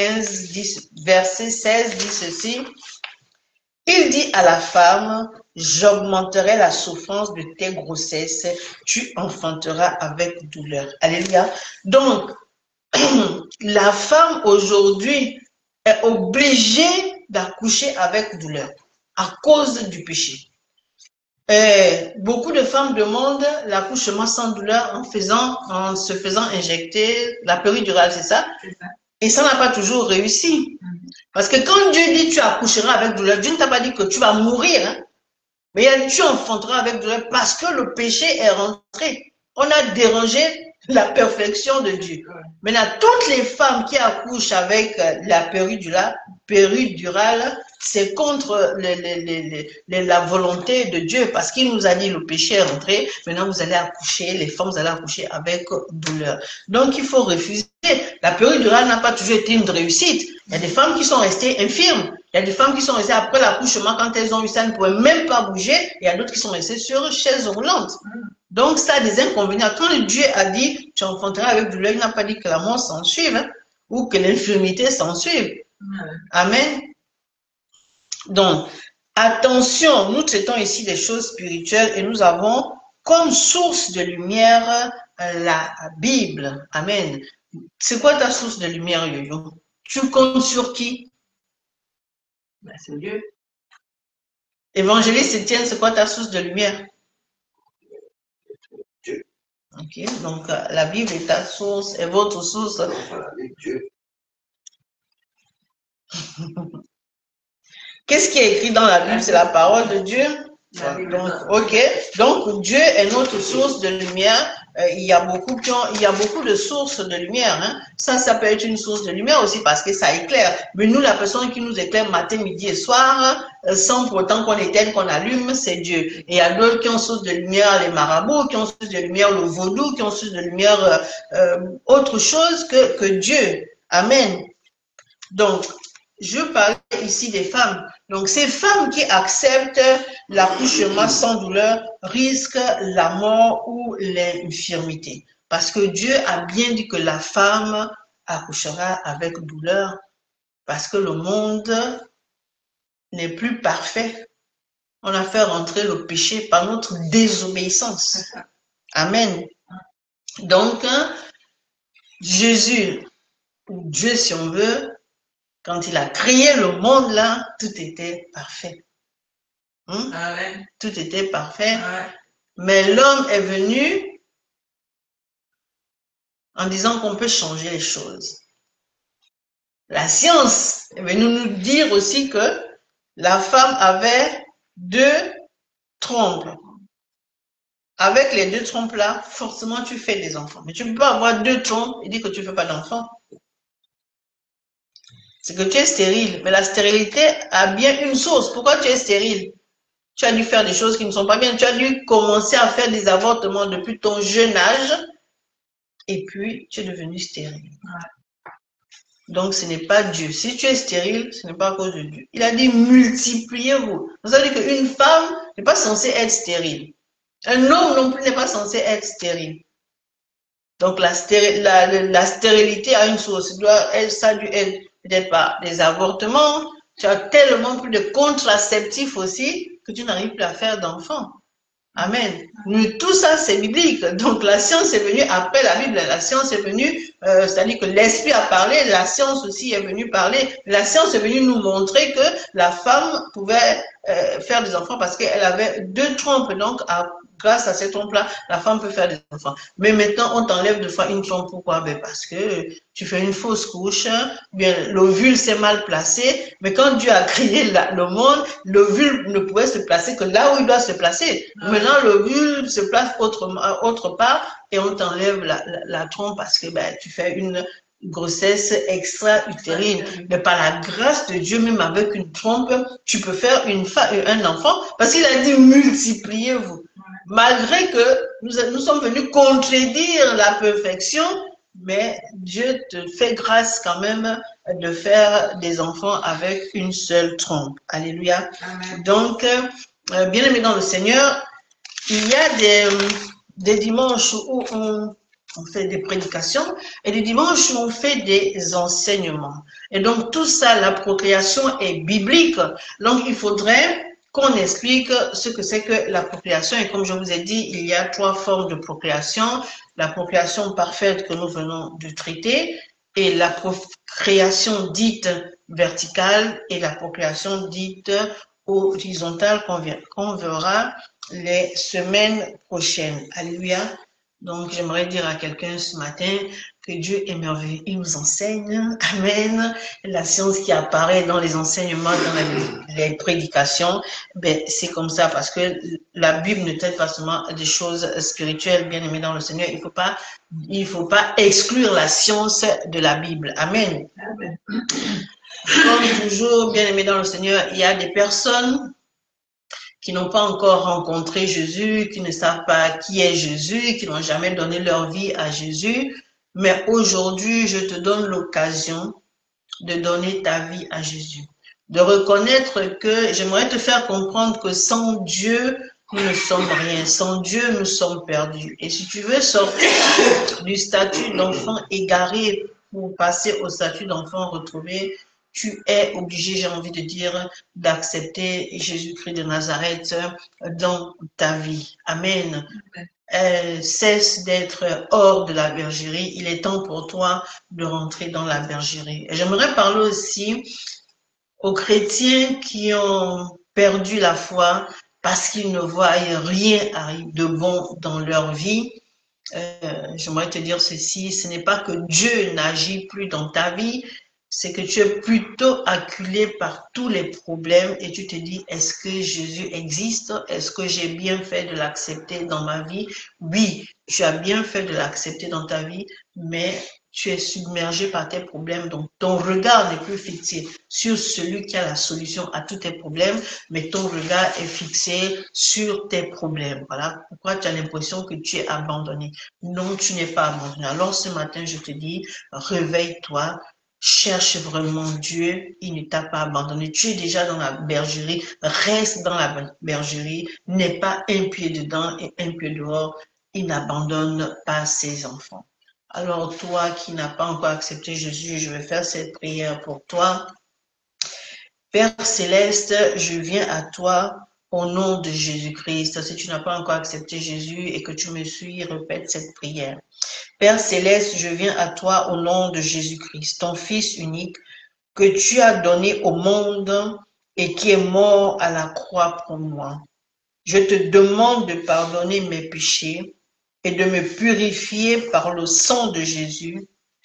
16 dit ceci. Il dit à la femme, j'augmenterai la souffrance de tes grossesses, tu enfanteras avec douleur. Alléluia. Donc, la femme aujourd'hui est obligée d'accoucher avec douleur à cause du péché. Beaucoup de femmes demandent l'accouchement sans douleur en se faisant injecter la péridurale, c'est ça? Et ça n'a pas toujours réussi. Parce que quand Dieu dit tu accoucheras avec douleur, Dieu ne t'a pas dit que tu vas mourir, hein? Mais tu enfanteras avec douleur parce que le péché est rentré. On a dérangé la perfection de Dieu. Maintenant, toutes les femmes qui accouchent avec la péridurale, c'est contre la volonté de Dieu parce qu'il nous a dit le péché est rentré. Maintenant, vous allez accoucher, les femmes, vous allez accoucher avec douleur. Donc, il faut refuser. La péridurale n'a pas toujours été une réussite. Il y a des femmes qui sont restées infirmes. Il y a des femmes qui sont restées après l'accouchement, quand elles ont eu ça, elles ne pouvaient même pas bouger. Et il y a d'autres qui sont restées sur chaise roulante. Donc, ça a des inconvénients. Quand Dieu a dit, tu enfanteras avec douleur, il n'a pas dit que la mort s'en suive, hein, ou que l'infirmité s'en suive. Amen. Donc, attention, nous traitons ici des choses spirituelles et nous avons comme source de lumière la Bible. Amen. C'est quoi ta source de lumière, Yo-Yo? Tu comptes sur qui? Ben, c'est Dieu. Évangéliste Étienne, c'est quoi ta source de lumière? Dieu. Ok, donc la Bible est ta source, est votre source. Dieu. Qu'est-ce qui est écrit dans la Bible? C'est la parole de Dieu. Donc, ok. Donc, Dieu est notre source de lumière. Il y a beaucoup de sources de lumière. Hein. Ça peut être une source de lumière aussi parce que ça éclaire. Mais nous, la personne qui nous éclaire matin, midi et soir, sans pour autant qu'on éteigne, qu'on allume, c'est Dieu. Et il y a d'autres qui ont source de lumière, les marabouts, qui ont source de lumière, le vaudou, qui ont source de lumière, autre chose que Dieu. Amen. Donc, je parle ici des femmes. Donc, ces femmes qui acceptent l'accouchement sans douleur risquent la mort ou l'infirmité. Parce que Dieu a bien dit que la femme accouchera avec douleur. Parce que le monde n'est plus parfait. On a fait rentrer le péché par notre désobéissance. Amen. Donc, Jésus, ou Dieu si on veut, quand il a créé le monde là, tout était parfait. Amen. Tout était parfait. Amen. Mais l'homme est venu en disant qu'on peut changer les choses. La science est venue nous dire aussi que la femme avait 2 trompes. Avec les 2 trompes là, forcément tu fais des enfants. Mais tu ne peux pas avoir 2 trompes et dire que tu ne fais pas d'enfants. C'est que tu es stérile. Mais la stérilité a bien une source. Pourquoi tu es stérile? Tu as dû faire des choses qui ne sont pas bien. Tu as dû commencer à faire des avortements depuis ton jeune âge. Et puis, tu es devenu stérile. Donc, ce n'est pas Dieu. Si tu es stérile, ce n'est pas à cause de Dieu. Il a dit multipliez-vous. Ça veut dire qu'une femme n'est pas censée être stérile. Un homme non plus n'est pas censé être stérile. Donc, la stérilité a une source. Ça a dû être peut-être par des avortements. Tu as tellement plus de contraceptifs aussi que tu n'arrives plus à faire d'enfants. Amen. Mais tout ça, c'est biblique. Donc, la science est venue après la Bible. La science est venue, c'est-à-dire que l'Esprit a parlé, la science aussi est venue parler. La science est venue nous montrer que la femme pouvait faire des enfants parce qu'elle avait 2 trompes. Donc, grâce à ces trompes-là, la femme peut faire des enfants. Mais maintenant, on t'enlève de fois une trompe. Pourquoi? Ben parce que tu fais une fausse couche, bien l'ovule s'est mal placé. Mais quand Dieu a créé le monde, l'ovule ne pouvait se placer que là où il doit se placer. Maintenant, l'ovule se place autre part et on t'enlève la trompe parce que ben, tu fais une grossesse extra-utérine. Mais par la grâce de Dieu, même avec une trompe, tu peux faire un enfant parce qu'il a dit multipliez-vous. Malgré que nous sommes venus contredire la perfection, mais Dieu te fait grâce quand même de faire des enfants avec une seule trompe. Alléluia. Amen. Donc, bien aimé dans le Seigneur, il y a des dimanches où on fait des prédications et des dimanches où on fait des enseignements. Et donc, tout ça, la procréation est biblique. Donc, il faudrait qu'on explique ce que c'est que la procréation. Et comme je vous ai dit, il y a 3 formes de procréation. La procréation parfaite que nous venons de traiter et la procréation dite verticale et la procréation dite horizontale qu'on verra les semaines prochaines. Alléluia. Donc, j'aimerais dire à quelqu'un ce matin que Dieu est merveilleux. Il nous enseigne. Amen. La science qui apparaît dans les enseignements, dans les prédications, ben, c'est comme ça parce que la Bible ne traite pas seulement des choses spirituelles, bien aimées dans le Seigneur. Il faut pas exclure la science de la Bible. Amen. Amen. Comme toujours, bien aimés dans le Seigneur, il y a des personnes qui n'ont pas encore rencontré Jésus, qui ne savent pas qui est Jésus, qui n'ont jamais donné leur vie à Jésus. Mais aujourd'hui, je te donne l'occasion de donner ta vie à Jésus. De reconnaître que j'aimerais te faire comprendre que sans Dieu, nous ne sommes rien. Sans Dieu, nous sommes perdus. Et si tu veux sortir du statut d'enfant égaré pour passer au statut d'enfant retrouvé, tu es obligé, j'ai envie de dire, d'accepter Jésus-Christ de Nazareth dans ta vie. Amen. Cesse d'être hors de la bergerie. Il est temps pour toi de rentrer dans la bergerie. Et j'aimerais parler aussi aux chrétiens qui ont perdu la foi parce qu'ils ne voient rien de bon dans leur vie. J'aimerais te dire ceci, ce n'est pas que Dieu n'agit plus dans ta vie, c'est que tu es plutôt acculé par tous les problèmes et tu te dis, est-ce que Jésus existe? Est-ce que j'ai bien fait de l'accepter dans ma vie? Oui, tu as bien fait de l'accepter dans ta vie, mais tu es submergé par tes problèmes, donc ton regard n'est plus fixé sur celui qui a la solution à tous tes problèmes, mais ton regard est fixé sur tes problèmes. Voilà pourquoi tu as l'impression que tu es abandonné. Non, tu n'es pas abandonné. Alors ce matin, je te dis, réveille-toi, cherche vraiment Dieu, il ne t'a pas abandonné. Tu es déjà dans la bergerie, reste dans la bergerie, n'aie pas un pied dedans et un pied dehors. Il n'abandonne pas ses enfants. Alors toi qui n'as pas encore accepté Jésus, je vais faire cette prière pour toi. Père Céleste, je viens à toi au nom de Jésus-Christ. Si tu n'as pas encore accepté Jésus et que tu me suis, répète cette prière. Père Céleste, je viens à toi au nom de Jésus-Christ, ton Fils unique que tu as donné au monde et qui est mort à la croix pour moi. Je te demande de pardonner mes péchés et de me purifier par le sang de Jésus.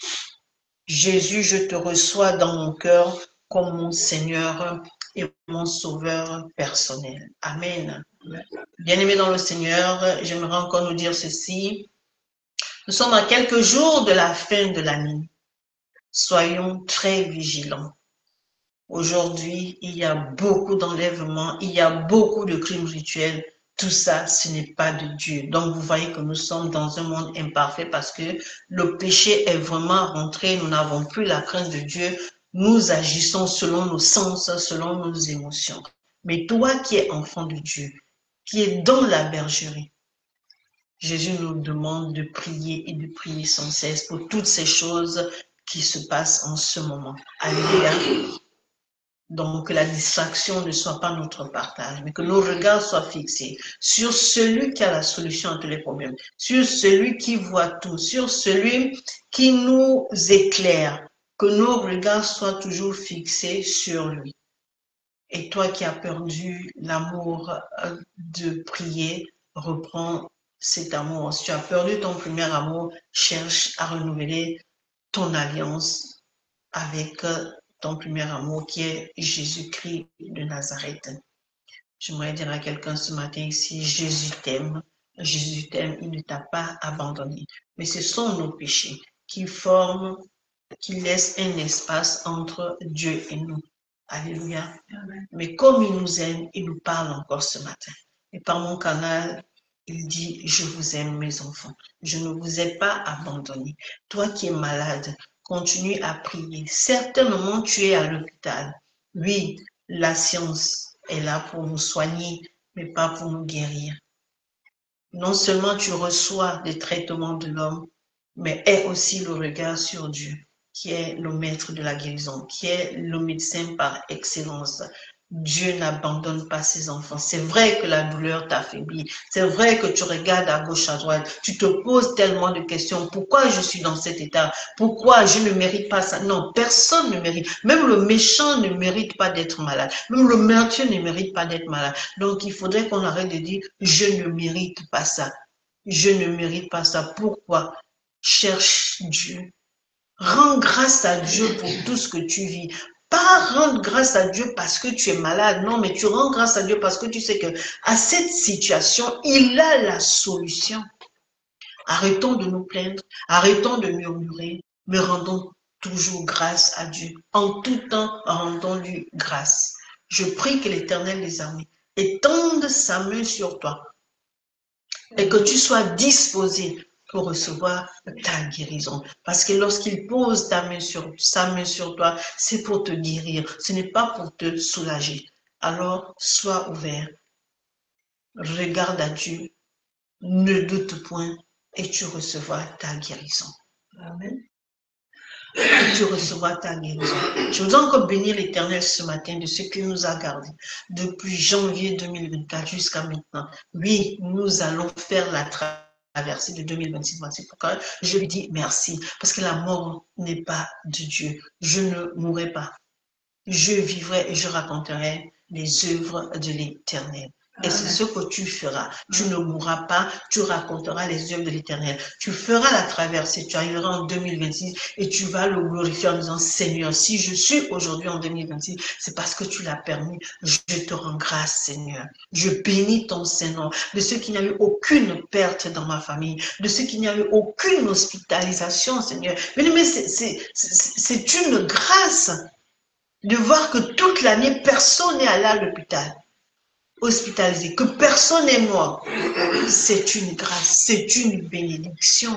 Jésus, je te reçois dans mon cœur comme mon Seigneur et mon Sauveur personnel. Amen. Bien-aimés dans le Seigneur, j'aimerais encore nous dire ceci. Nous sommes à quelques jours de la fin de l'année. Soyons très vigilants. Aujourd'hui, il y a beaucoup d'enlèvements, il y a beaucoup de crimes rituels. Tout ça, ce n'est pas de Dieu. Donc, vous voyez que nous sommes dans un monde imparfait parce que le péché est vraiment rentré. Nous n'avons plus la crainte de Dieu. Nous agissons selon nos sens, selon nos émotions. Mais toi qui es enfant de Dieu, qui es dans la bergerie, Jésus nous demande de prier et de prier sans cesse pour toutes ces choses qui se passent en ce moment. Alléluia. Donc, que la distraction ne soit pas notre partage, mais que nos regards soient fixés sur celui qui a la solution à tous les problèmes, sur celui qui voit tout, sur celui qui nous éclaire, que nos regards soient toujours fixés sur lui. Et toi qui as perdu l'amour de prier, reprends cet amour. Si tu as perdu ton premier amour, cherche à renouveler ton alliance avec ton premier amour qui est Jésus-Christ de Nazareth. J'aimerais dire à quelqu'un ce matin ici, Jésus t'aime, il ne t'a pas abandonné. Mais ce sont nos péchés qui forment, qui laissent un espace entre Dieu et nous. Alléluia. Amen. Mais comme il nous aime, il nous parle encore ce matin. Et par mon canal, il dit, je vous aime mes enfants. Je ne vous ai pas abandonné. Toi qui es malade, continue à prier. Certainement, tu es à l'hôpital. Oui, la science est là pour nous soigner, mais pas pour nous guérir. non seulement tu reçois des traitements de l'homme, mais aie aussi le regard sur Dieu, qui est le maître de la guérison, qui est le médecin par excellence. Dieu n'abandonne pas ses enfants. C'est vrai que la douleur t'affaiblit. C'est vrai que tu regardes à gauche, à droite. Tu te poses tellement de questions. Pourquoi je suis dans cet état? Pourquoi je ne mérite pas ça? Non, personne ne mérite. Même le méchant ne mérite pas d'être malade. Même le meurtrier ne mérite pas d'être malade. Donc, il faudrait qu'on arrête de dire, je ne mérite pas ça. Je ne mérite pas ça. Pourquoi? Cherche Dieu. Rends grâce à Dieu pour tout ce que tu vis. Pas rendre grâce à Dieu parce que tu es malade, non, mais tu rends grâce à Dieu parce que tu sais que à cette situation, il a la solution. Arrêtons de nous plaindre, arrêtons de murmurer, mais rendons toujours grâce à Dieu. En tout temps, rendons-lui grâce. Je prie que l'Éternel des armées étende sa main sur toi et que tu sois disposé pour recevoir ta guérison. Parce que lorsqu'il pose sa main sur toi, c'est pour te guérir. Ce n'est pas pour te soulager. Alors, sois ouvert. Regarde à Dieu. Ne doute point et tu recevras ta guérison. Amen. Et tu recevras ta guérison. Je voudrais encore bénir l'Éternel ce matin de ce qu'il nous a gardé depuis janvier 2024 jusqu'à maintenant. Oui, nous allons faire la traversée de 2026. C'est pourquoi je lui dis merci. Parce que la mort n'est pas de Dieu. Je ne mourrai pas. Je vivrai et je raconterai les œuvres de l'Éternel. Et c'est ce que tu feras. Tu ne mourras pas, tu raconteras les œuvres de l'Éternel. Tu feras la traversée, tu arriveras en 2026 et tu vas le glorifier en disant, Seigneur, si je suis aujourd'hui en 2026, c'est parce que tu l'as permis. Je te rends grâce, Seigneur. Je bénis ton Saint-Nom. De ceux qui n'ont eu aucune perte dans ma famille, de ceux qui n'ont eu aucune hospitalisation, Seigneur. Mais c'est une grâce de voir que toute l'année, personne n'est allé à l'hôpital hospitalisé, que personne n'est mort. C'est une grâce, c'est une bénédiction.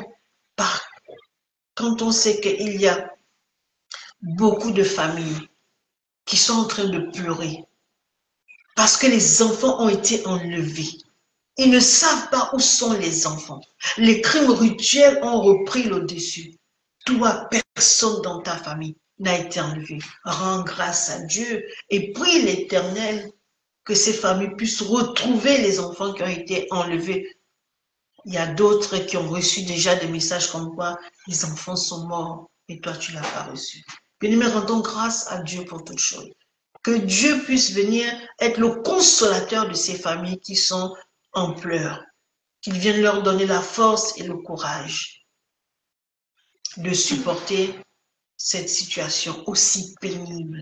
Quand on sait qu'il y a beaucoup de familles qui sont en train de pleurer parce que les enfants ont été enlevés. Ils ne savent pas où sont les enfants. Les crimes rituels ont repris le dessus. Toi, personne dans ta famille n'a été enlevé. Rends grâce à Dieu et prie l'Éternel que ces familles puissent retrouver les enfants qui ont été enlevés. Il y a d'autres qui ont reçu déjà des messages comme quoi les enfants sont morts et toi tu ne l'as pas reçu. Bien-aimés, rendons grâce à Dieu pour toutes choses. Que Dieu puisse venir être le consolateur de ces familles qui sont en pleurs. Qu'il vienne leur donner la force et le courage de supporter cette situation aussi pénible.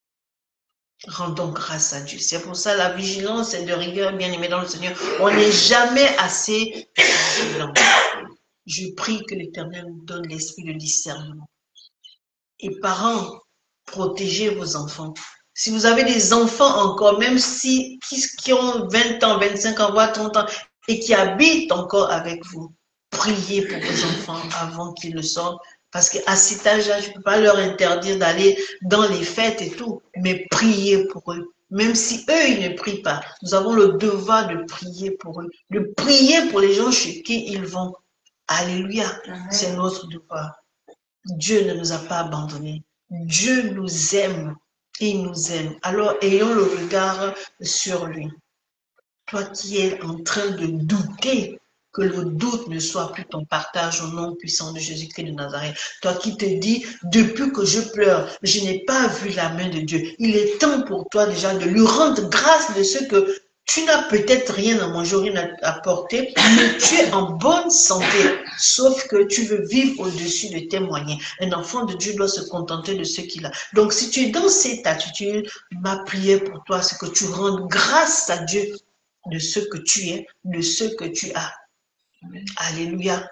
Rendons grâce à Dieu. C'est pour ça la vigilance est de rigueur, bien aimé dans le Seigneur. On n'est jamais assez vigilant. Je prie que l'Éternel nous donne l'esprit de discernement. Et parents, protégez vos enfants. Si vous avez des enfants encore, même qui ont 20 ans, 25 ans, voire 30 ans, et qui habitent encore avec vous, priez pour vos enfants avant qu'ils ne sortent. Parce qu'à cet âge-là, je ne peux pas leur interdire d'aller dans les fêtes et tout, mais priez pour eux. Même si eux, ils ne prient pas, nous avons le devoir de prier pour eux, de prier pour les gens chez qui ils vont. Alléluia, c'est notre devoir. Dieu ne nous a pas abandonnés. Dieu nous aime, il nous aime. Alors, ayons le regard sur lui. Toi qui es en train de douter, que le doute ne soit plus ton partage au nom puissant de Jésus-Christ de Nazareth. Toi qui te dis, depuis que je pleure, je n'ai pas vu la main de Dieu. Il est temps pour toi déjà de lui rendre grâce de ce que tu n'as peut-être rien à manger, rien à apporter, mais tu es en bonne santé, sauf que tu veux vivre au-dessus de tes moyens. Un enfant de Dieu doit se contenter de ce qu'il a. Donc si tu es dans cette attitude, ma prière pour toi, c'est que tu rendes grâce à Dieu de ce que tu es, de ce que tu as. Alléluia.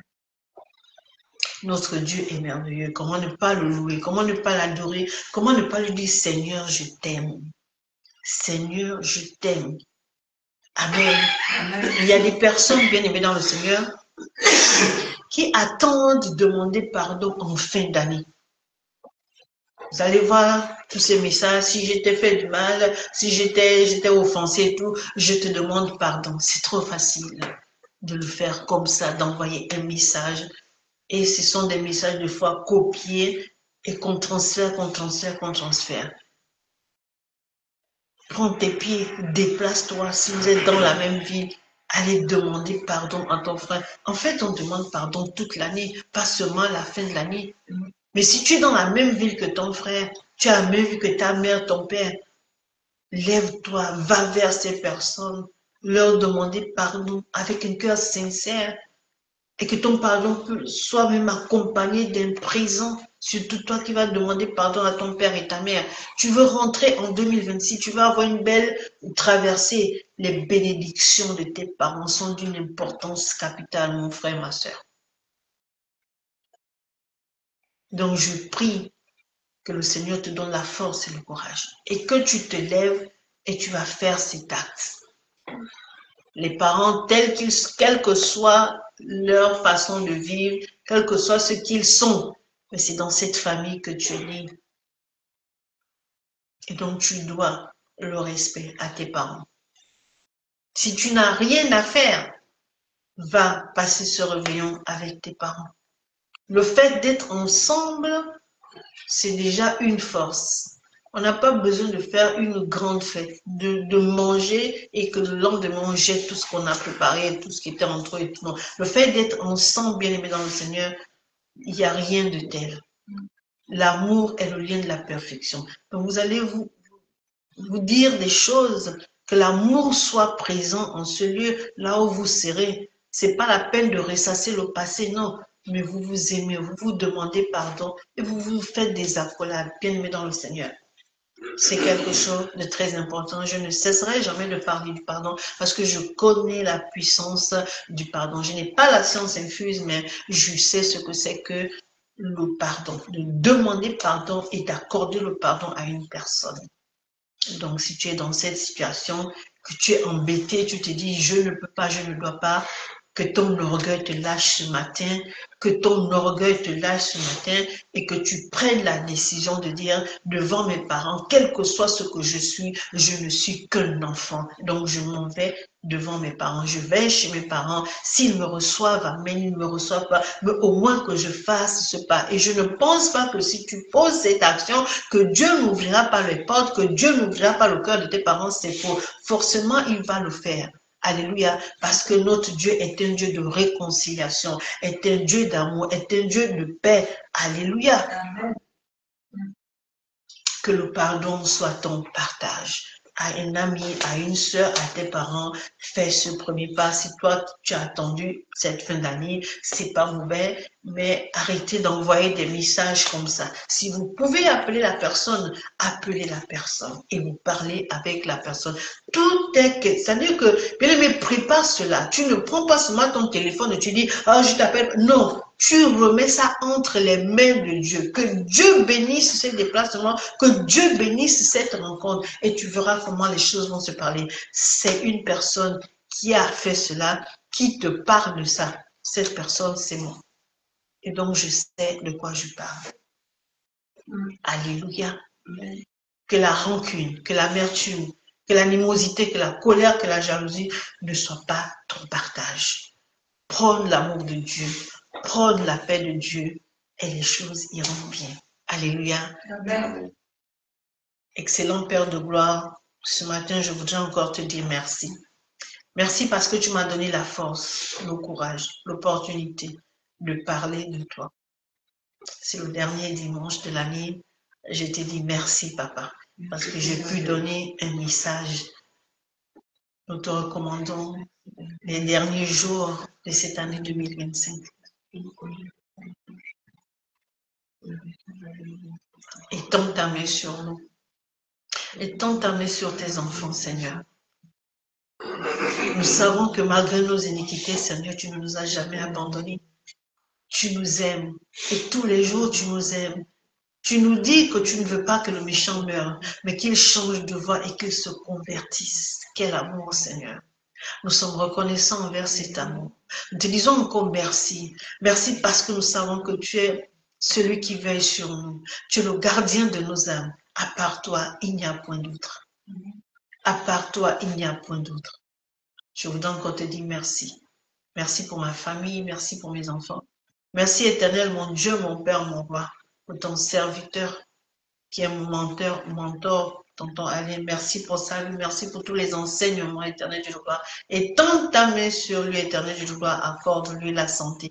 Notre Dieu est merveilleux. Comment ne pas le louer? Comment ne pas l'adorer? Comment ne pas lui dire, Seigneur, je t'aime. Seigneur, je t'aime. Amen. Amen. Il y a des personnes bien aimées dans le Seigneur qui attendent de demander pardon en fin d'année. Vous allez voir tous ces messages, si j'étais fait du mal, si j'étais offensé et tout, je te demande pardon. C'est trop facile. de le faire comme ça, d'envoyer un message. Et ce sont des messages de fois copiés et qu'on transfère, qu'on transfère, qu'on transfère. Prends tes pieds, déplace-toi. Si vous êtes dans la même ville, allez demander pardon à ton frère. En fait, on demande pardon toute l'année, pas seulement à la fin de l'année. Mais si tu es dans la même ville que ton frère, tu as la même ville que ta mère, ton père, lève-toi, va vers ces personnes, leur demander pardon avec un cœur sincère et que ton pardon soit même accompagné d'un présent, surtout toi qui vas demander pardon à ton père et ta mère. Tu veux rentrer en 2026, tu vas avoir une belle traversée. Les bénédictions de tes parents sont d'une importance capitale, mon frère, ma soeur. Donc je prie que le Seigneur te donne la force et le courage et que tu te lèves et tu vas faire cet acte. Les parents, quelle que soit leur façon de vivre, quel que soit ce qu'ils sont, mais c'est dans cette famille que tu es né. Et donc tu dois le respect à tes parents. Si tu n'as rien à faire, va passer ce réveillon avec tes parents. Le fait d'être ensemble, c'est déjà une force. On n'a pas besoin de faire une grande fête, de manger et que le lendemain on jette tout ce qu'on a préparé, tout ce qui était entre eux et tout. Non. Le fait d'être ensemble, bien aimé dans le Seigneur, il n'y a rien de tel. L'amour est le lien de la perfection. Donc vous allez vous dire des choses, que l'amour soit présent en ce lieu, là où vous serez. C'est pas la peine de ressasser le passé, non. Mais vous vous aimez, vous vous demandez pardon et vous vous faites des accolades, bien aimé dans le Seigneur. C'est quelque chose de très important. Je ne cesserai jamais de parler du pardon parce que je connais la puissance du pardon. Je n'ai pas la science infuse, mais je sais ce que c'est que le pardon, de demander pardon et d'accorder le pardon à une personne. Donc, si tu es dans cette situation, que tu es embêté, tu te dis, je ne peux pas, je ne dois pas, que ton orgueil te lâche ce matin, que ton orgueil te lâche ce matin et que tu prennes la décision de dire devant mes parents, quel que soit ce que je ne suis qu'un enfant. Donc, je m'en vais devant mes parents. Je vais chez mes parents. S'ils me reçoivent, amen, ils ne me reçoivent pas, mais au moins que je fasse ce pas. Et je ne pense pas que si tu poses cette action, que Dieu n'ouvrira pas les portes, que Dieu n'ouvrira pas le cœur de tes parents, c'est faux. Forcément, il va le faire. Alléluia, parce que notre Dieu est un Dieu de réconciliation, est un Dieu d'amour, est un Dieu de paix. Alléluia. Amen. Que le pardon soit ton partage. À un ami, à une sœur, à tes parents, fais ce premier pas. Si toi, tu as attendu cette fin d'année, c'est pas mauvais, mais arrêtez d'envoyer des messages comme ça. Si vous pouvez appeler la personne, appelez la personne et vous parlez avec la personne. Tout est que, c'est-à-dire que, bien aimé, prépare cela. Tu ne prends pas seulement ton téléphone et tu dis, ah, je t'appelle. Non. Tu remets ça entre les mains de Dieu. Que Dieu bénisse ces déplacements, que Dieu bénisse cette rencontre et tu verras comment les choses vont se parler. C'est une personne qui a fait cela, qui te parle de ça. Cette personne, c'est moi. Et donc, je sais de quoi je parle. Alléluia. Que la rancune, que l'amertume, que l'animosité, que la colère, que la jalousie ne soient pas ton partage. Prône l'amour de Dieu. Prône la paix de Dieu et les choses iront bien. Alléluia. Amen. Excellent Père de gloire, ce matin, je voudrais encore te dire merci. Merci parce que tu m'as donné la force, le courage, l'opportunité de parler de toi. C'est le dernier dimanche de l'année. Je te dis merci, Papa, parce que j'ai pu donner un message. Nous te recommandons les derniers jours de cette année 2025. Étends ta main sur nous. Étends ta main sur tes enfants, Seigneur. Nous savons que malgré nos iniquités, Seigneur, tu ne nous as jamais abandonnés. Tu nous aimes et tous les jours tu nous aimes. Tu nous dis que tu ne veux pas que le méchant meure, mais qu'il change de voie et qu'il se convertisse. Quel amour, Seigneur. Nous sommes reconnaissants envers cet amour. Nous te disons encore merci. Merci parce que nous savons que tu es celui qui veille sur nous. Tu es le gardien de nos âmes. À part toi, il n'y a point d'autre. À part toi, il n'y a point d'autre. Je voudrais encore te dire merci. Merci pour ma famille, merci pour mes enfants. Merci éternel, mon Dieu, mon Père, mon Roi, pour ton serviteur qui est mon mentor, tonton Alain. Merci pour ça, merci pour tous les enseignements, éternel Dieu de gloire. Et tends ta main sur lui, éternel Dieu de gloire, accorde-lui la santé.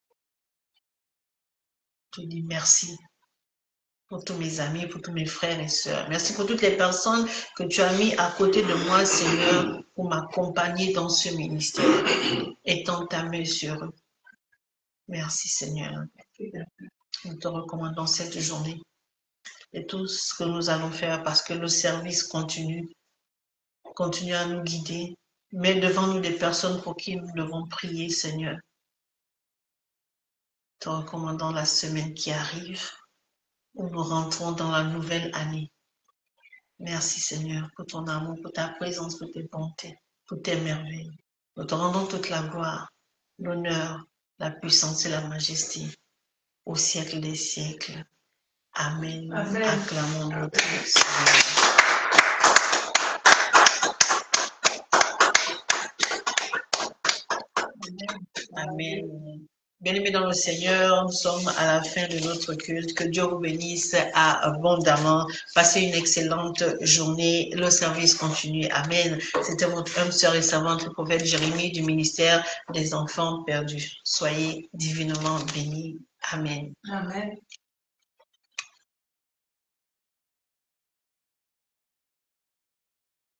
Je dis merci pour tous mes amis, pour tous mes frères et sœurs. Merci pour toutes les personnes que tu as mis à côté de moi, Seigneur, pour m'accompagner dans ce ministère. Et tends ta main sur eux. Merci, Seigneur. Nous te recommandons cette journée et tout ce que nous allons faire parce que le service continue. Continue à nous guider. Mets devant nous des personnes pour qui nous devons prier, Seigneur. Te recommandons la semaine qui arrive où nous rentrons dans la nouvelle année. Merci, Seigneur, pour ton amour, pour ta présence, pour tes bontés, pour tes merveilles. Nous te rendons toute la gloire, l'honneur, la puissance et la majesté au siècle des siècles. Amen. Amen. Acclamons notre Seigneur. Amen. Bien-aimés dans le Seigneur, nous sommes à la fin de notre culte. Que Dieu vous bénisse abondamment. Passez une excellente journée. Le service continue. Amen. C'était votre âme, sœur et servante, le prophète Jérémie du ministère des enfants perdus. Soyez divinement bénis. Amen. Amen.